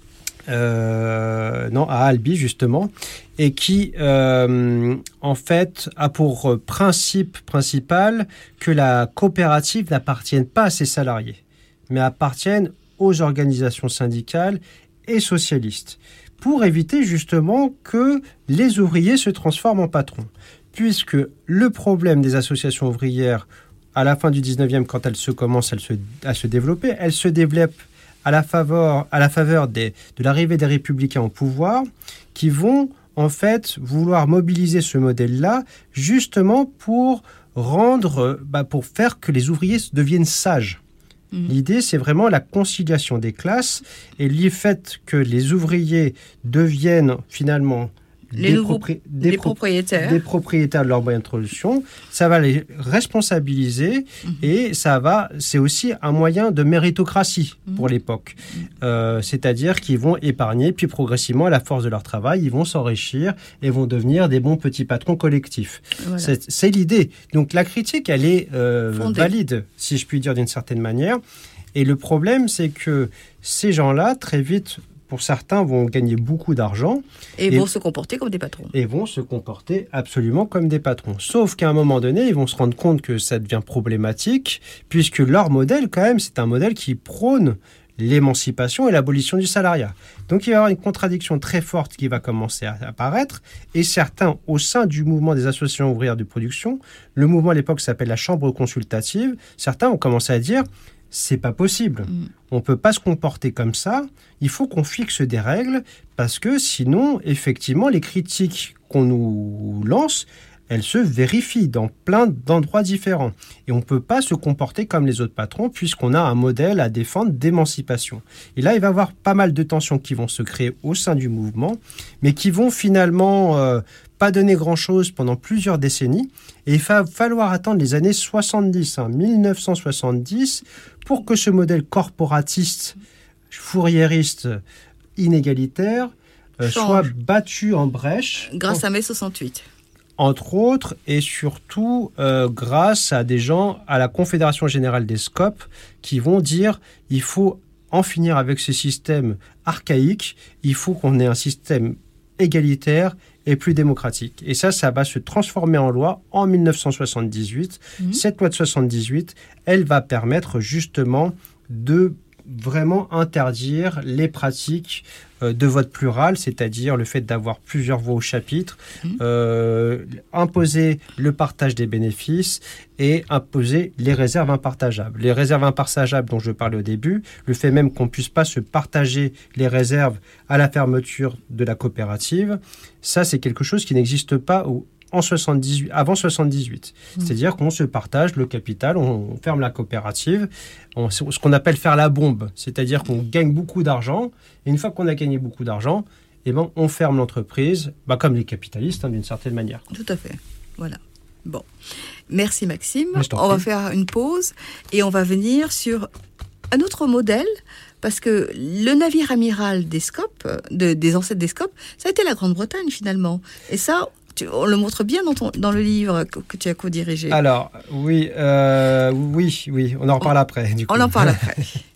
euh, non, à Albi justement, et qui, euh, en fait, a pour principe principal que la coopérative n'appartienne pas à ses salariés, mais appartienne aux organisations syndicales et socialistes, pour éviter justement que les ouvriers se transforment en patrons. Puisque le problème des associations ouvrières, à la fin du dix-neuvième, quand elles se commencent elles se, à se développer, elles se développent à la faveur, à la faveur des, de l'arrivée des républicains au pouvoir, qui vont en fait vouloir mobiliser ce modèle-là justement pour rendre, bah, pour faire que les ouvriers deviennent sages. Mmh. L'idée, c'est vraiment la conciliation des classes et le fait que les ouvriers deviennent finalement les des, nouveaux, propri- des, des, propriétaires. Pro- des propriétaires de leur moyen de production. Ça va les responsabiliser mmh. et ça va, c'est aussi un moyen de méritocratie mmh. pour l'époque. Mmh. Euh, c'est-à-dire qu'ils vont épargner, puis progressivement, à la force de leur travail, ils vont s'enrichir et vont devenir des bons petits patrons collectifs. Voilà. C'est, c'est l'idée. Donc la critique, elle est euh, valide, si je puis dire d'une certaine manière. Et le problème, c'est que ces gens-là, très vite, pour certains, vont gagner beaucoup d'argent. Et, et vont se comporter comme des patrons. Et vont se comporter absolument comme des patrons. Sauf qu'à un moment donné, ils vont se rendre compte que ça devient problématique, puisque leur modèle, quand même, c'est un modèle qui prône l'émancipation et l'abolition du salariat. Donc il va y avoir une contradiction très forte qui va commencer à apparaître, et certains, au sein du mouvement des associations ouvrières de production, le mouvement à l'époque s'appelle la Chambre consultative, certains ont commencé à dire « c'est pas possible, mmh. on ne peut pas se comporter comme ça, il faut qu'on fixe des règles, parce que sinon, effectivement, les critiques qu'on nous lance, elles se vérifient dans plein d'endroits différents. Et on ne peut pas se comporter comme les autres patrons, puisqu'on a un modèle à défendre d'émancipation. Et là, il va y avoir pas mal de tensions qui vont se créer au sein du mouvement, mais qui vont finalement euh, pas donner grand-chose pendant plusieurs décennies. Et il va falloir attendre les années soixante-dix, hein, mille neuf cent soixante-dix, pour que ce modèle corporatiste, fourriériste, inégalitaire, euh, soit battu en brèche. Grâce à mai soixante-huit. Entre autres, et surtout euh, grâce à des gens à la Confédération Générale des Scopes qui vont dire il faut en finir avec ce système archaïque, il faut qu'on ait un système égalitaire et plus démocratique. Et ça, ça va se transformer en loi en mille neuf cent soixante-dix-huit. Mmh. Cette loi de soixante-dix-huit, elle va permettre justement de vraiment interdire les pratiques euh, de vote plural, c'est-à-dire le fait d'avoir plusieurs voix au chapitre, mmh. euh, imposer le partage des bénéfices et imposer les réserves impartageables. Les réserves impartageables dont je parlais au début, le fait même qu'on ne puisse pas se partager les réserves à la fermeture de la coopérative, ça c'est quelque chose qui n'existe pas au En soixante-dix-huit, avant soixante-dix-huit. Mmh. C'est-à-dire qu'on se partage le capital, on, on ferme la coopérative, on, c'est ce qu'on appelle faire la bombe. C'est-à-dire qu'on gagne beaucoup d'argent, et une fois qu'on a gagné beaucoup d'argent, eh ben, on ferme l'entreprise, bah, comme les capitalistes, hein, d'une certaine manière. Tout à fait. Voilà. Bon. Merci Maxime. On va faire une pause, et on va venir sur un autre modèle, parce que le navire amiral des Scopes, de, des ancêtres des Scopes, ça a été la Grande-Bretagne finalement. Et ça, on le montre bien dans, ton, dans le livre que, que tu as co-dirigé. Alors, oui, euh, oui, oui, on en reparle on, après. Du coup. On en parle après.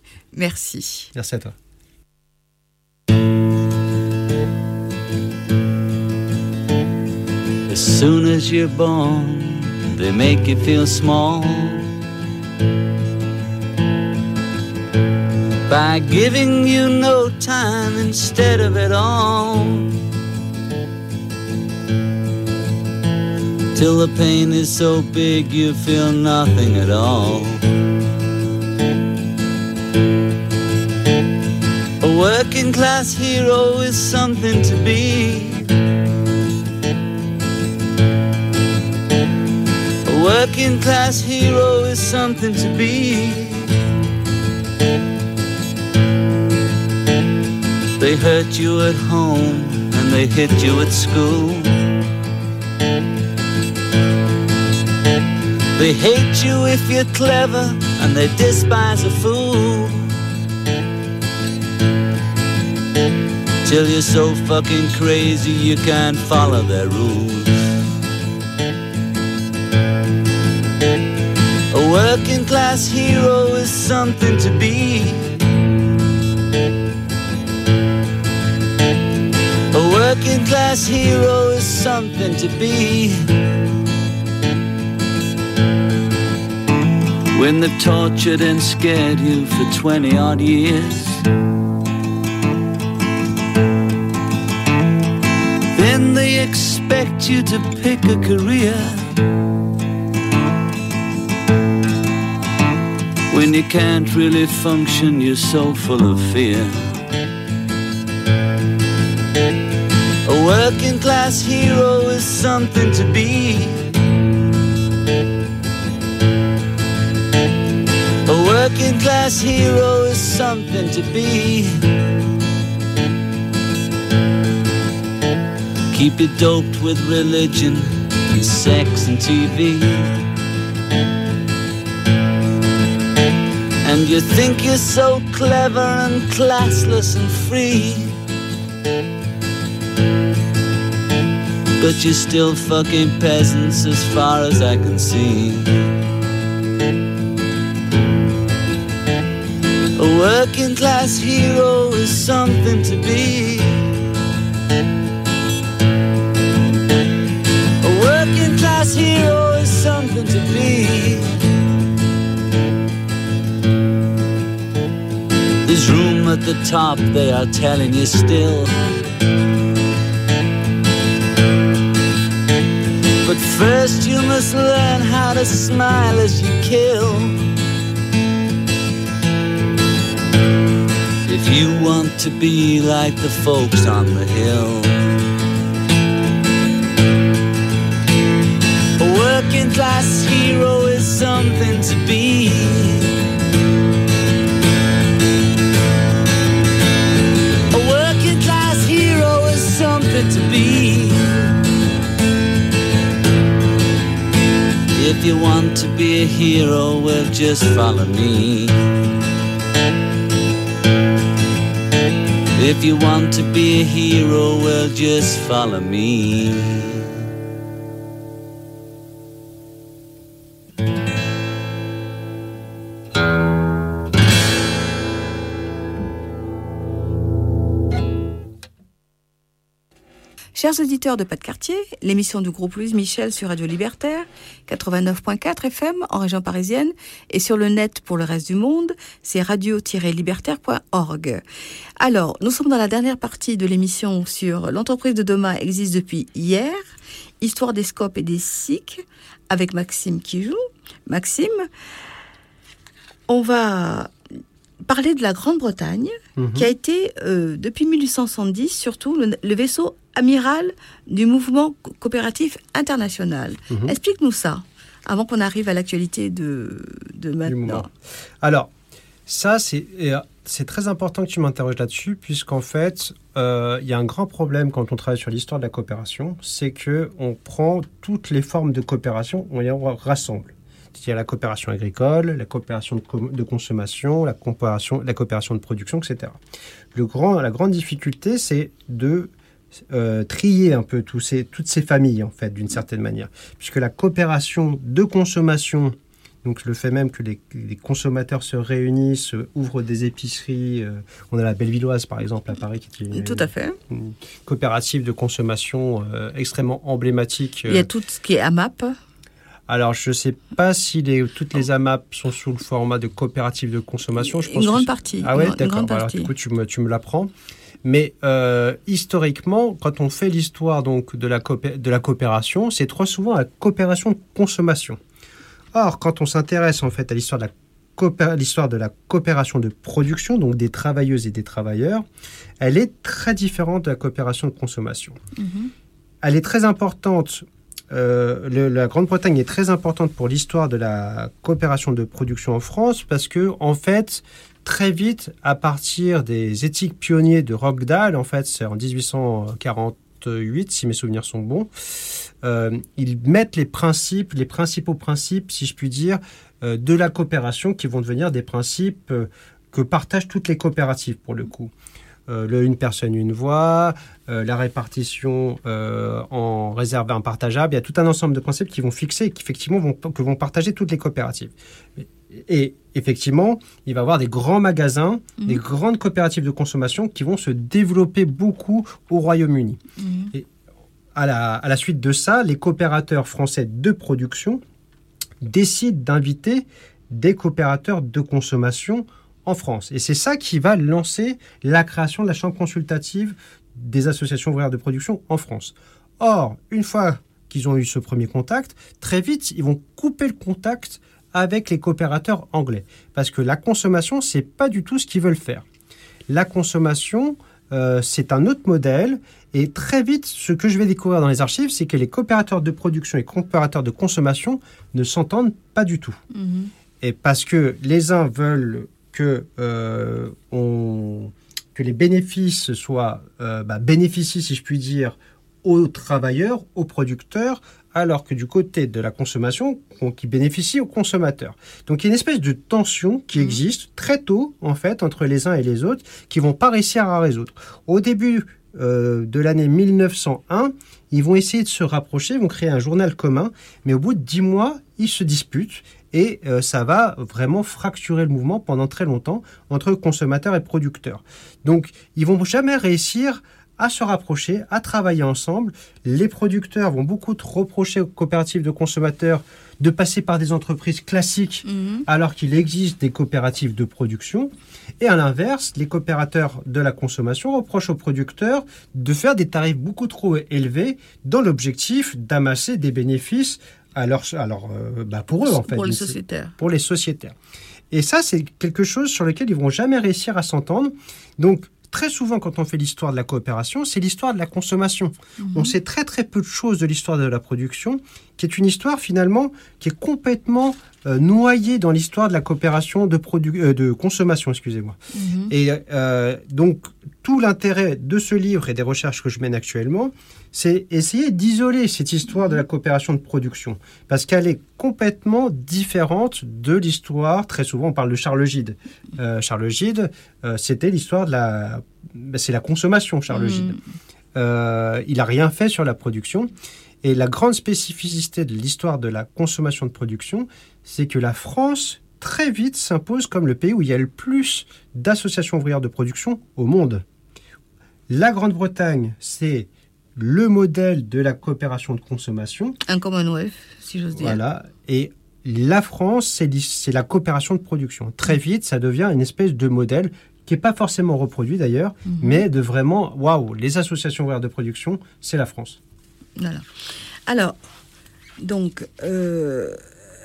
Merci. Merci à toi. As soon as you're born, they make you feel small by giving you no time instead of it all. till the pain is so big you feel nothing at all. A working class hero is something to be. A working class hero is something to be. They hurt you at home and they hit you at school. They hate you if you're clever and they despise a fool. Till you're so fucking crazy you can't follow their rules. A working class hero is something to be. A working class hero is something to be. When they've tortured and scared you for twenty odd years, then they expect you to pick a career. When you can't really function, you're so full of fear. A working class hero is something to be. A working class hero is something to be. Keep you doped with religion and sex and T V, and you think you're so clever and classless and free, but you're still fucking peasants as far as I can see. A working class hero is something to be. A working class hero is something to be. There's room at the top, they are telling you still. But first you must learn how to smile as you kill. If you want to be like the folks on the hill. A working class hero is something to be. A working class hero is something to be. If you want to be a hero, well, just follow me. If you want to be a hero, well, just follow me. Chers auditeurs de Pas de Quartier, l'émission du groupe Louise Michel sur Radio Libertaire, quatre-vingt-neuf point quatre F M en région parisienne et sur le net pour le reste du monde, c'est radio tiret libertaire point org. Alors, nous sommes dans la dernière partie de l'émission sur l'entreprise de demain existe depuis hier, histoire des scopes et des S I C, avec Maxime qui joue. Maxime, on va parler de la Grande-Bretagne, mmh. qui a été, euh, depuis mille huit cent soixante-dix, surtout le, le vaisseau amiral du mouvement coopératif international. Mmh. Explique-nous ça, avant qu'on arrive à l'actualité de, de maintenant. Alors, ça, c'est, c'est très important que tu m'interroges là-dessus, puisqu'en fait, euh, il y a un grand problème quand on travaille sur l'histoire de la coopération, c'est qu'on prend toutes les formes de coopération, on les rassemble. Il y a la coopération agricole, la coopération de, com- de consommation, la coopération, la coopération de production, et cetera. Le grand, la grande difficulté, c'est de euh, trier un peu tous ces, toutes ces familles, en fait, d'une certaine manière. Puisque la coopération de consommation, donc le fait même que les, les consommateurs se réunissent, ouvrent des épiceries, euh, on a la Bellevilloise, par exemple, à Paris, qui est une, tout à fait. une coopérative de consommation euh, extrêmement emblématique. Euh, Il y a tout ce qui est A M A P. Alors, je ne sais pas si les, toutes les A M A P sont sous le format de coopérative de consommation. Je pense une grande que... partie. Ah ouais, une, d'accord. Une grande Alors, partie. du coup, tu me, tu me l'apprends. Mais euh, historiquement, quand on fait l'histoire donc de la, coopé- de la coopération, c'est trop souvent la coopération de consommation. Or, quand on s'intéresse en fait à l'histoire de la, coopé- l'histoire de la coopération de production, donc des travailleuses et des travailleurs, elle est très différente de la coopération de consommation. Mmh. Elle est très importante. Euh, le, la Grande-Bretagne est très importante pour l'histoire de la coopération de production en France parce que, en fait, très vite, à partir des éthiques pionniers de Rochdale, en fait, c'est en dix-huit cent quarante-huit, si mes souvenirs sont bons, euh, ils mettent les principes, les principaux principes, si je puis dire, euh, de la coopération qui vont devenir des principes euh, que partagent toutes les coopératives, pour le coup. Euh, le une personne, une voix, euh, la répartition euh, en réservé, en partageable. Il y a tout un ensemble de principes qui vont fixer et qui effectivement vont, que vont partager toutes les coopératives. Et, et effectivement, il va y avoir des grands magasins, mmh. des grandes coopératives de consommation qui vont se développer beaucoup au Royaume-Uni. Mmh. Et à la, à la suite de ça, les coopérateurs français de production décident d'inviter des coopérateurs de consommation en France. Et c'est ça qui va lancer la création de la chambre consultative des associations ouvrières de production en France. Or, une fois qu'ils ont eu ce premier contact, très vite, ils vont couper le contact avec les coopérateurs anglais. Parce que la consommation, c'est pas du tout ce qu'ils veulent faire. La consommation, euh, c'est un autre modèle. Et très vite, ce que je vais découvrir dans les archives, c'est que les coopérateurs de production et les coopérateurs de consommation ne s'entendent pas du tout. Mmh. Et parce que les uns veulent que, euh, on, que les bénéfices soient, euh, bah, bénéficient, si je puis dire, aux travailleurs, aux producteurs, alors que du côté de la consommation, qui bénéficie aux consommateurs. Donc il y a une espèce de tension qui existe très tôt, en fait, entre les uns et les autres, qui ne vont pas réussir à résoudre. Au début euh, de l'année mille neuf cent un, ils vont essayer de se rapprocher, ils vont créer un journal commun, mais au bout de dix mois, ils se disputent. Et euh, ça va vraiment fracturer le mouvement pendant très longtemps entre consommateurs et producteurs. Donc, ils vont jamais réussir à se rapprocher, à travailler ensemble. Les producteurs vont beaucoup reprocher aux coopératives de consommateurs de passer par des entreprises classiques mmh. alors qu'il existe des coopératives de production. Et à l'inverse, les coopérateurs de la consommation reprochent aux producteurs de faire des tarifs beaucoup trop élevés dans l'objectif d'amasser des bénéfices Alors, alors euh, bah pour eux, en fait. Pour les sociétaires. Pour les sociétaires. Et ça, c'est quelque chose sur lequel ils ne vont jamais réussir à s'entendre. Donc, très souvent, quand on fait l'histoire de la coopération, c'est l'histoire de la consommation. Mmh. On sait très, très peu de choses de l'histoire de la production, qui est une histoire, finalement, qui est complètement euh, noyée dans l'histoire de la coopération de, produ- euh, de consommation, excusez-moi. Mmh. Et euh, donc, tout l'intérêt de ce livre et des recherches que je mène actuellement, c'est essayer d'isoler cette histoire de la coopération de production, parce qu'elle est complètement différente de l'histoire. Très souvent, on parle de Charles Gide. Euh, Charles Gide, euh, c'était l'histoire de la... Ben, c'est la consommation, Charles Gide. Mmh. Euh, il n'a rien fait sur la production. Et la grande spécificité de l'histoire de la consommation de production, c'est que la France, très vite, s'impose comme le pays où il y a le plus d'associations ouvrières de production au monde. La Grande-Bretagne, c'est le modèle de la coopération de consommation. Un Commonwealth, si j'ose dire. Voilà. Et la France, c'est, c'est la coopération de production. Très vite, ça devient une espèce de modèle qui n'est pas forcément reproduit d'ailleurs, mm-hmm. mais de vraiment, waouh, les associations ouvrières de production, c'est la France. Voilà. Alors, donc, euh,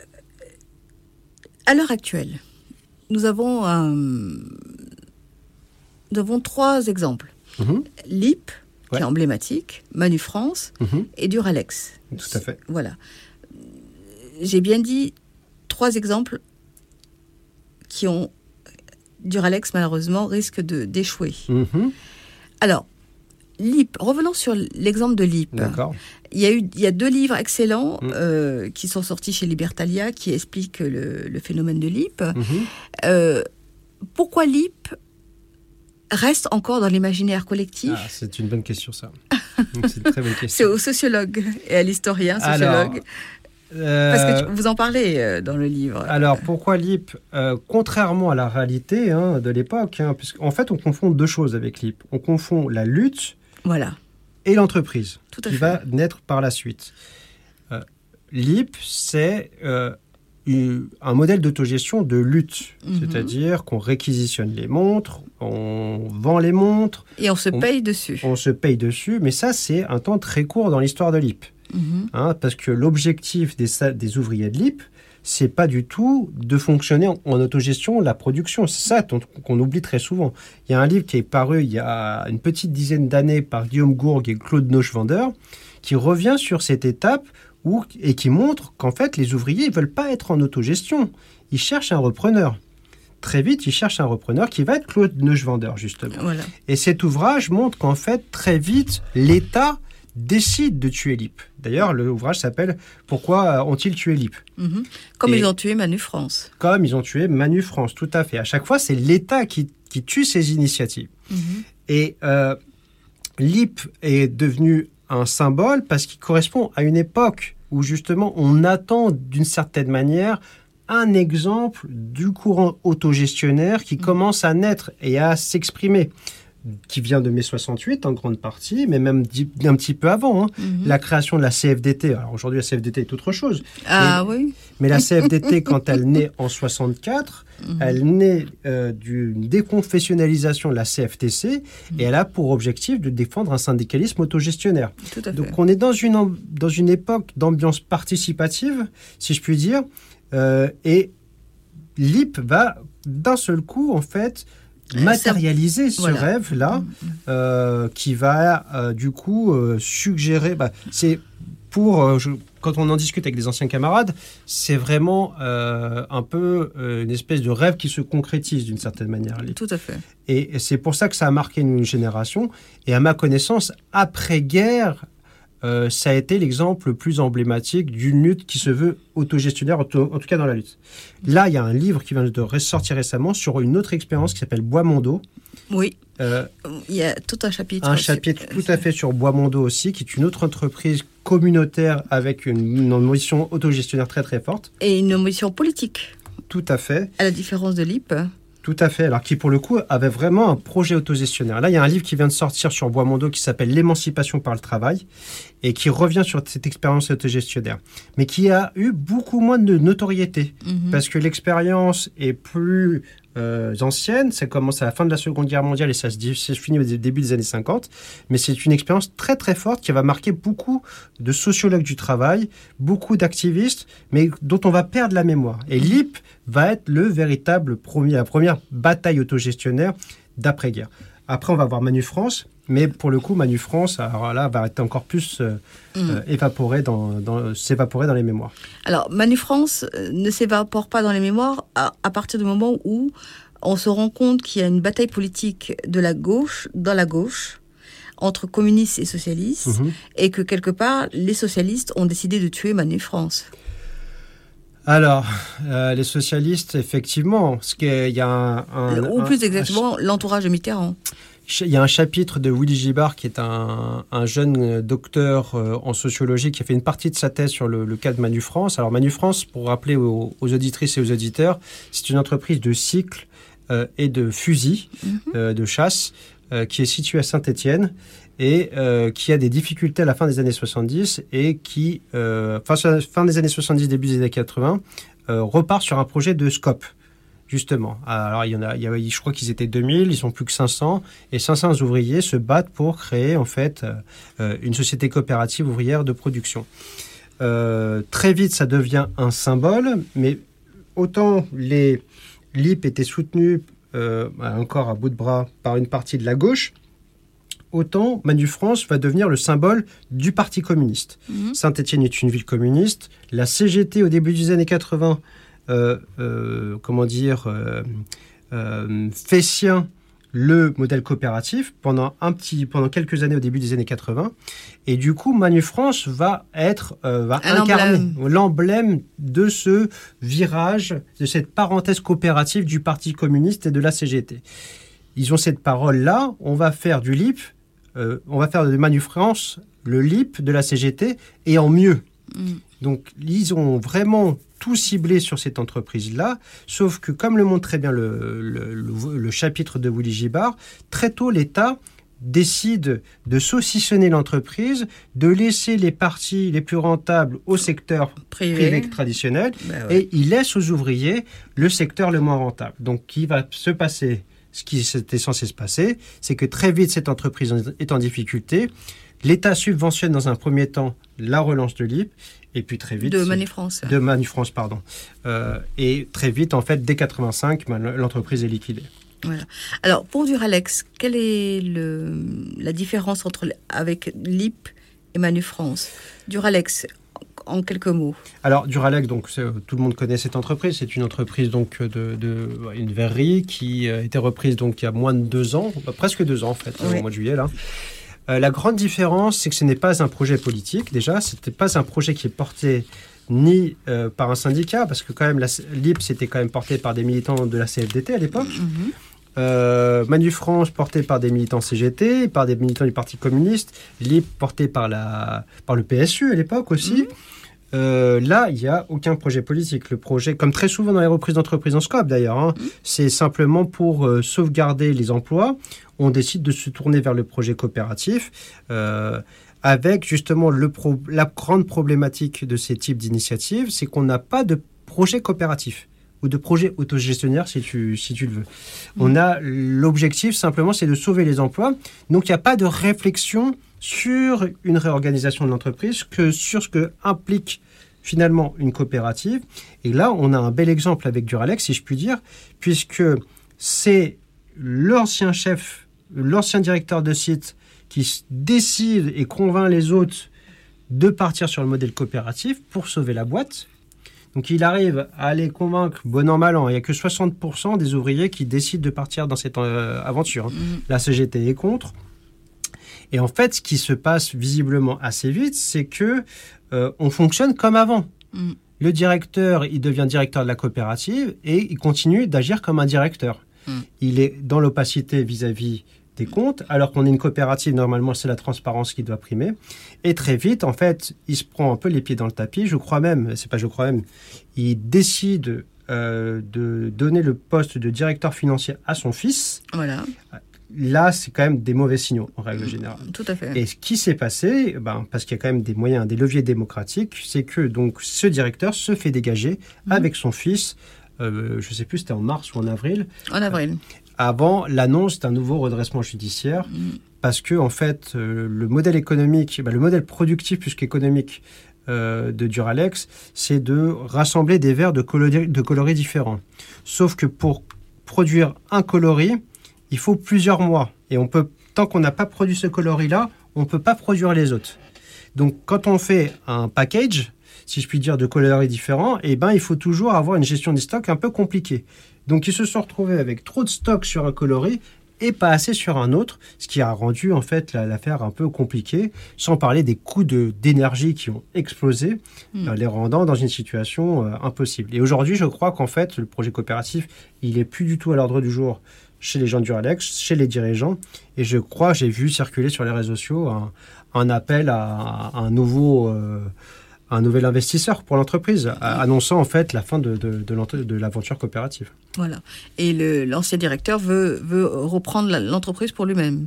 à l'heure actuelle, nous avons, un, nous avons trois exemples. Mm-hmm. L I P, qui ouais. est emblématique, Manu France mm-hmm. et Duralex. Tout à fait. Voilà. J'ai bien dit trois exemples qui ont... Duralex, malheureusement, risque de, d'échouer. Mm-hmm. Alors, L I P, revenons sur l'exemple de L I P. D'accord. Il y a, eu, il y a deux livres excellents mm. euh, qui sont sortis chez Libertalia qui expliquent le, le phénomène de L I P. Mm-hmm. Euh, pourquoi L I P reste encore dans l'imaginaire collectif? Ah, c'est une bonne question, ça. C'est une très bonne question. C'est aux sociologues et à l'historien, sociologue. Alors, euh... Parce que tu, vous en parlez euh, dans le livre. Alors, pourquoi L I P euh, Contrairement à la réalité hein, de l'époque, hein, puisqu'en fait, on confond deux choses avec L I P. On confond la lutte voilà. et l'entreprise, Tout à qui fait. va naître par la suite. Euh, L I P, c'est euh, un modèle d'autogestion de lutte, Mhm. c'est-à-dire qu'on réquisitionne les montres, on vend les montres, Et on se On- paye dessus. on se paye dessus, mais ça c'est un temps très court dans l'histoire de l'I P. Mhm. Hein, parce que l'objectif des, sa- des ouvriers de l'I P, c'est pas du tout de fonctionner en, en autogestion la production. C'est ça dont- qu'on oublie très souvent. Il y a un livre qui est paru il y a une petite dizaine d'années par Guillaume Gourgue et Claude Neuschwander qui revient sur cette étape où, et qui montre qu'en fait les ouvriers ne veulent pas être en autogestion. Ils cherchent un repreneur. Très vite, ils cherchent un repreneur qui va être Claude Neuschwander, justement. Voilà. Et cet ouvrage montre qu'en fait, très vite, l'État décide de tuer l'I P. D'ailleurs, l'ouvrage s'appelle « Pourquoi ont-ils tué l'I P ?» Mhm. Comme Et- ils ont tué Manu France. Comme ils ont tué Manu France, tout à fait. À chaque fois, c'est l'État qui, qui tue ces initiatives. Mhm. Et euh, l'I P est devenu un symbole parce qu'il correspond à une époque où justement on attend d'une certaine manière un exemple du courant autogestionnaire qui commence à naître et à s'exprimer, qui vient de mai soixante-huit en grande partie, mais même di- un petit peu avant. hein. Mhm. La création de la C F D T. Alors aujourd'hui, la C F D T est autre chose. Ah oui. Mais la C F D T, quand elle naît en soixante-quatre, Mhm. elle naît euh, d'une déconfessionnalisation de la C F T C et elle a pour objectif de défendre un syndicalisme autogestionnaire. Tout à fait. Donc on est dans une, am- dans une époque d'ambiance participative, si je puis dire, euh, et l'I P va d'un seul coup, en fait, Euh, matérialiser ce voilà. rêve-là, euh, qui va euh, du coup euh, suggérer... Bah, c'est pour... euh, je- quand on en discute avec des anciens camarades, c'est vraiment euh, un peu euh, une espèce de rêve qui se concrétise d'une certaine manière. l'I P. Tout à fait. Et et c'est pour ça que ça a marqué une génération. Et à ma connaissance, après-guerre, euh, ça a été l'exemple le plus emblématique d'une lutte qui se veut autogestionnaire, auto- en tout cas dans la lutte. Là, il y a un livre qui vient de ressortir récemment sur une autre expérience qui s'appelle Bois-Mondo. Oui. Euh, Il y a tout un chapitre. un sur- chapitre tout à fait sur Bois-Mondo aussi, qui est une autre entreprise communautaire avec une, une ambition autogestionnaire très très forte. Et une mission politique, Tout à fait. à la différence de l'I P. Tout à fait, alors qui pour le coup avait vraiment un projet autogestionnaire. Là, il y a un livre qui vient de sortir sur Bois-Mondo qui s'appelle L'émancipation par le travail et qui revient sur cette expérience autogestionnaire, mais qui a eu beaucoup moins de notoriété Mhm. parce que l'expérience est plus euh, ancienne. Ça commence à la fin de la Seconde Guerre mondiale et ça se, dit- ça se finit au début des années cinquante. Mais c'est une expérience très très forte qui va marquer beaucoup de sociologues du travail, beaucoup d'activistes, mais dont on va perdre la mémoire. Et l'I P va être le véritable premier, la première bataille autogestionnaire d'après-guerre. Après, on va voir Manu France, mais pour le coup, Manu France, alors là, va être encore plus euh, Mm. euh, évaporé dans, dans, s'évaporer dans les mémoires. Alors, Manu France euh, ne s'évapore pas dans les mémoires à, à partir du moment où on se rend compte qu'il y a une bataille politique de la gauche, dans la gauche, entre communistes et socialistes, Mhm. et que quelque part, les socialistes ont décidé de tuer Manu France. Alors, euh, les socialistes, effectivement, ce qu'il y a, il y a un, un- Ou un- plus un- exactement, l'entourage de Mitterrand. il y a un chapitre de Willy Gibard, qui est un, un jeune docteur euh, en sociologie, qui a fait une partie de sa thèse sur le, le cas de Manu France. Alors, Manu France, pour rappeler aux, aux auditrices et aux auditeurs, c'est une entreprise de cycle euh, et de fusils, Mhm. euh, de chasse, euh, qui est située à Saint-Étienne et euh, qui a des difficultés à la fin des années soixante-dix et qui, euh, fin, fin des années soixante-dix, début des années quatre-vingts, euh, repart sur un projet de scope. Justement. Alors, il y en a, il y a, je crois qu'ils étaient deux mille, ils sont plus que cinq cents, et cinq cents ouvriers se battent pour créer, en fait, euh, une société coopérative ouvrière de production. Euh, très vite, ça devient un symbole, mais autant les l'I P était soutenu euh, encore à bout de bras par une partie de la gauche, autant Manu France va devenir le symbole du Parti communiste. Mhm. Saint-Étienne est une ville communiste. La C G T, au début des années quatre-vingts, euh, euh, comment dire, euh, euh, fait sien le modèle coopératif pendant, un petit, pendant quelques années au début des années quatre-vingts. Et du coup, Manu France va être, euh, va Un incarner emblème. l'emblème de ce virage, de cette parenthèse coopérative du Parti communiste et de la C G T. Ils ont cette parole-là, on va faire du L I P, euh, on va faire de Manu France le L I P de la C G T, et en mieux. Mm. Donc, ils ont vraiment tout ciblé sur cette entreprise-là, sauf que, comme le montre très bien le, le, le, le chapitre de Willy Gibard, très tôt, l'État décide de saucissonner l'entreprise, de laisser les parties les plus rentables au secteur privé, privé traditionnel, ben ouais. et il laisse aux ouvriers le secteur le moins rentable. Donc, qui va se passer, ce qui était censé se passer, c'est que très vite, cette entreprise est en difficulté. L'État subventionne dans un premier temps la relance de l'I P, et puis très vite... De Manufrance. De Manufrance, pardon. Euh, et très vite, en fait, dès quatre-vingt-cinq, l'entreprise est liquidée. Voilà. Alors, pour Duralex, quelle est le, la différence entre, avec l'I P et Manufrance ? Duralex, en quelques mots. Alors, Duralex, donc, tout le monde connaît cette entreprise. C'est une entreprise, donc, de, de une verrerie qui a été reprise, donc, il y a moins de deux ans, presque deux ans, en fait, oui. au mois de juillet, là. Euh, la grande différence, c'est que ce n'est pas un projet politique. Déjà, ce n'était pas un projet qui est porté ni euh, par un syndicat, parce que quand même, l'I P, c'était quand même porté par des militants de la C F D T à l'époque. Mm-hmm. Euh, Manufrance, porté par des militants C G T, par des militants du Parti communiste. L'I P, porté par, la, par le P S U à l'époque aussi. Mm-hmm. Euh, là, il n'y a aucun projet politique. Le projet, comme très souvent dans les reprises d'entreprise en scope d'ailleurs, hein, mmh. c'est simplement pour euh, sauvegarder les emplois. On décide de se tourner vers le projet coopératif euh, avec justement le pro- la grande problématique de ces types d'initiatives, c'est qu'on n'a pas de projet coopératif ou de projet autogestionnaire si tu, si tu le veux. Mmh. On a l'objectif simplement, c'est de sauver les emplois. Donc, il n'y a pas de réflexion sur une réorganisation de l'entreprise que sur ce que implique finalement une coopérative. Et là, on a un bel exemple avec Duralex, si je puis dire, puisque c'est l'ancien chef, l'ancien directeur de site qui décide et convainc les autres de partir sur le modèle coopératif pour sauver la boîte. Donc, il arrive à les convaincre, bon an, mal an. Il n'y a que soixante pour cent des ouvriers qui décident de partir dans cette euh, aventure. Mmh. La C G T est contre. Et en fait, ce qui se passe visiblement assez vite, c'est que euh, on fonctionne comme avant. Mmh. Le directeur, il devient directeur de la coopérative et il continue d'agir comme un directeur. Mmh. Il est dans l'opacité vis-à-vis des comptes, alors qu'on est une coopérative, normalement, c'est la transparence qui doit primer. Et très vite, en fait, il se prend un peu les pieds dans le tapis. Je crois même, c'est pas je crois même, il décide euh, de donner le poste de directeur financier à son fils. Voilà. Là, c'est quand même des mauvais signaux, en règle générale. Tout à fait. Et ce qui s'est passé, ben, parce qu'il y a quand même des moyens, des leviers démocratiques, c'est que donc, ce directeur se fait dégager mmh. avec son fils, euh, je ne sais plus, c'était en mars ou en avril. En avril. Euh, avant l'annonce d'un nouveau redressement judiciaire, mmh. parce que, en fait, euh, le modèle économique, ben, le modèle productif plus qu'économique euh, de Duralex, c'est de rassembler des verres de coloris, de coloris différents. Sauf que pour produire un coloris, il faut plusieurs mois. Et on peut, tant qu'on n'a pas produit ce coloris-là, on ne peut pas produire les autres. Donc, quand on fait un package, si je puis dire, de coloris différents, eh ben, il faut toujours avoir une gestion des stocks un peu compliquée. Donc, ils se sont retrouvés avec trop de stocks sur un coloris et pas assez sur un autre, ce qui a rendu, en fait, l'affaire un peu compliquée, sans parler des coûts de, d'énergie qui ont explosé, mmh. euh, les rendant dans une situation euh, impossible. Et aujourd'hui, je crois qu'en fait, le projet coopératif, il n'est plus du tout à l'ordre du jour chez les gens de Duralex, chez les dirigeants. Et je crois, j'ai vu circuler sur les réseaux sociaux un, un appel à, à un nouveau, euh, un nouvel investisseur pour l'entreprise, mmh. annonçant en fait la fin de, de, de, de l'aventure coopérative. Voilà. Et le, l'ancien directeur veut, veut reprendre l'entreprise pour lui-même.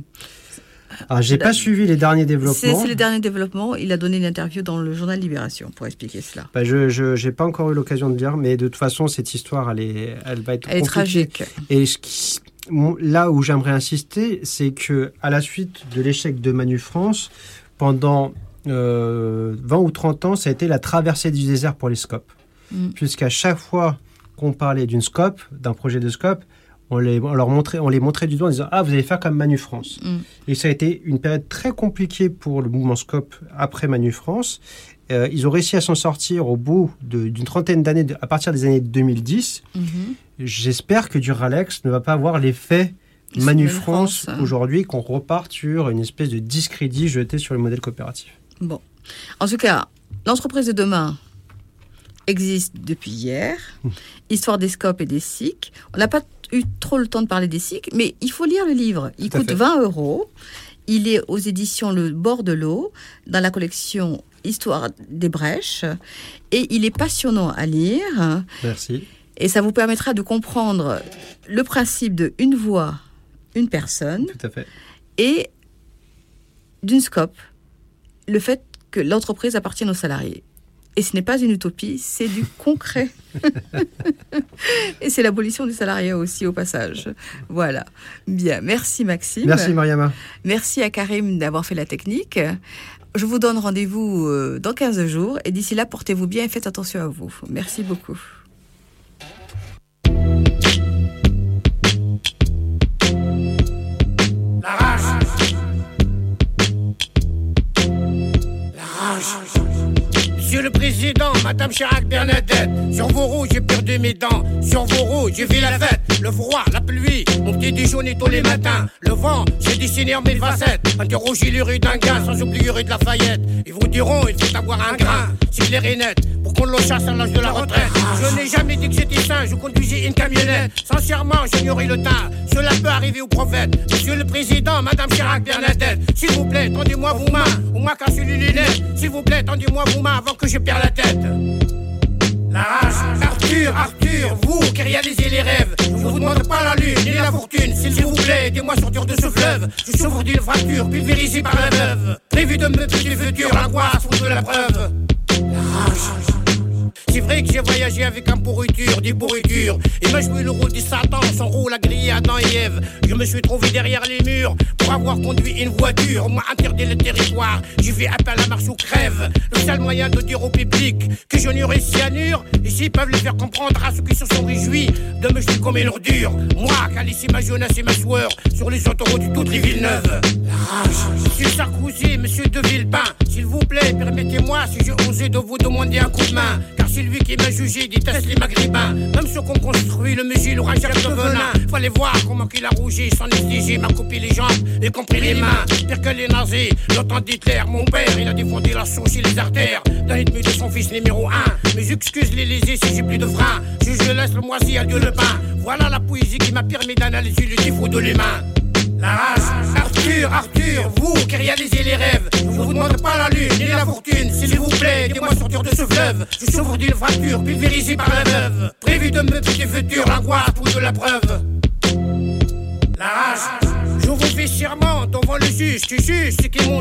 Alors, j'ai pas suivi les derniers développements. C'est, c'est les derniers développements. Il a donné une interview dans le journal Libération pour expliquer cela. Bah, je, je, j'ai pas encore eu l'occasion de lire, mais de toute façon, cette histoire, elle est, elle va être elle compliquée. est tragique. Et ce qui, là où j'aimerais insister, c'est que à la suite de l'échec de Manufrance, pendant euh, vingt ou trente ans, ça a été la traversée du désert pour les scopes. Mm. Puisqu'à chaque fois qu'on parlait d'une scope, d'un projet de scope, On les, on, leur montrait, on les montrait du doigt en disant « Ah, vous allez faire comme Manufrance mm. ». Et ça a été une période très compliquée pour le mouvement Scope après Manufrance. Euh, ils ont réussi à s'en sortir au bout de, d'une trentaine d'années, de, à partir des années deux mille dix. Mm-hmm. J'espère que Duralex ne va pas avoir l'effet Manufrance hein. aujourd'hui, qu'on reparte sur une espèce de discrédit jeté sur le modèle coopératif. Bon. En tout cas, l'entreprise de demain existe depuis hier. Mmh. Histoire des scopes et des S I C. On n'a pas eu trop le temps de parler des S I C, mais il faut lire le livre. Il Tout coûte vingt euros. Il est aux éditions Le Bord de l'eau, dans la collection Histoire des brèches. Et il est passionnant à lire. Merci. Et ça vous permettra de comprendre le principe de une voix, une personne. Tout à fait. Et d'une scope le fait que l'entreprise appartienne aux salariés. Et ce n'est pas une utopie, c'est du concret. Et c'est l'abolition du salariat aussi, au passage. Voilà. Bien, merci Maxime. Merci Mariama. Merci à Karim d'avoir fait la technique. Je vous donne rendez-vous dans quinze jours. Et d'ici là, portez-vous bien et faites attention à vous. Merci beaucoup. La rage. La rage. Monsieur le Président, Madame Chirac Bernadette, sur vos roues j'ai perdu mes dents, sur vos roues j'ai vu la fête, le froid, la pluie, mon petit déjeuner tous les matins, le vent, j'ai dessiné en mille facettes, interrogez les rues d'un gars, sans oublier rue de Lafayette, ils vous diront il faut avoir un grain, si l'air est net, pour qu'on le chasse à l'âge de la retraite. Je n'ai jamais dit que j'étais sain, je conduisais une camionnette, sincèrement j'ignorais le temps, cela peut arriver au prophète. Monsieur le Président, Madame Chirac Bernadette, s'il vous plaît, tendez-moi vos mains, ou moi casse les lunettes, s'il vous plaît, tendez-moi vos mains avant que je perde la tête. La rage, Arthur, Arthur, vous qui réalisez les rêves, je vous demande pas la lune ni la fortune, s'il vous plaît, aidez-moi sortir de ce fleuve. Je souffre d'une fracture pulvérisée par la veuve, prévu de me tuer du futur, l'angoisse ou de la preuve. La rage. C'est vrai que j'ai voyagé avec un pourriture, des pourritures. Il m'a joué le rôle du Satan, son rôle a grillé Adam et Ève. Je me suis trouvé derrière les murs pour avoir conduit une voiture. On m'a interdit le territoire, j'ai fait appel à marche ou crève. Le seul moyen de dire au public que je n'aurai cyanure. Ici peuvent le faire comprendre à ceux qui se sont réjouis de me jeter comme une ordure. Moi qui a laissé ma jeunesse et ma sueur sur les autoroutes toutes les Villeneuve. La rage. Monsieur Sarkozy, monsieur de Villepin, s'il vous plaît, permettez-moi si j'ai osé de vous demander un coup de main. Car c'est lui qui m'a jugé, déteste les maghrébins. Même ceux qu'on construit, le musée, l'orangère de venin. Fallait voir comment qu'il a rougi, son exigé, m'a coupé les jambes, y compris les mains. Pire que les nazis, l'autant d'Hitler, mon père, il a défendu la sauce et les artères d'un ennemi de son fils numéro un. Mais j'excuse les lésés si j'ai plus de frein. Je, je laisse le moisi à Dieu le pain. Voilà la poésie qui m'a permis d'analyser le défaut de l'humain. La rage, Arthur, Arthur, vous qui réalisez les rêves, je vous demande pas la lune ni la fortune, s'il vous plaît, aidez-moi sortir de ce fleuve. Je souffre d'une fracture pulvérisée par la veuve, prévu de me piquer futur, l'angoisse ou de la preuve. La rage, je vous fais serment devant le juge qui juge ceux qui m'ont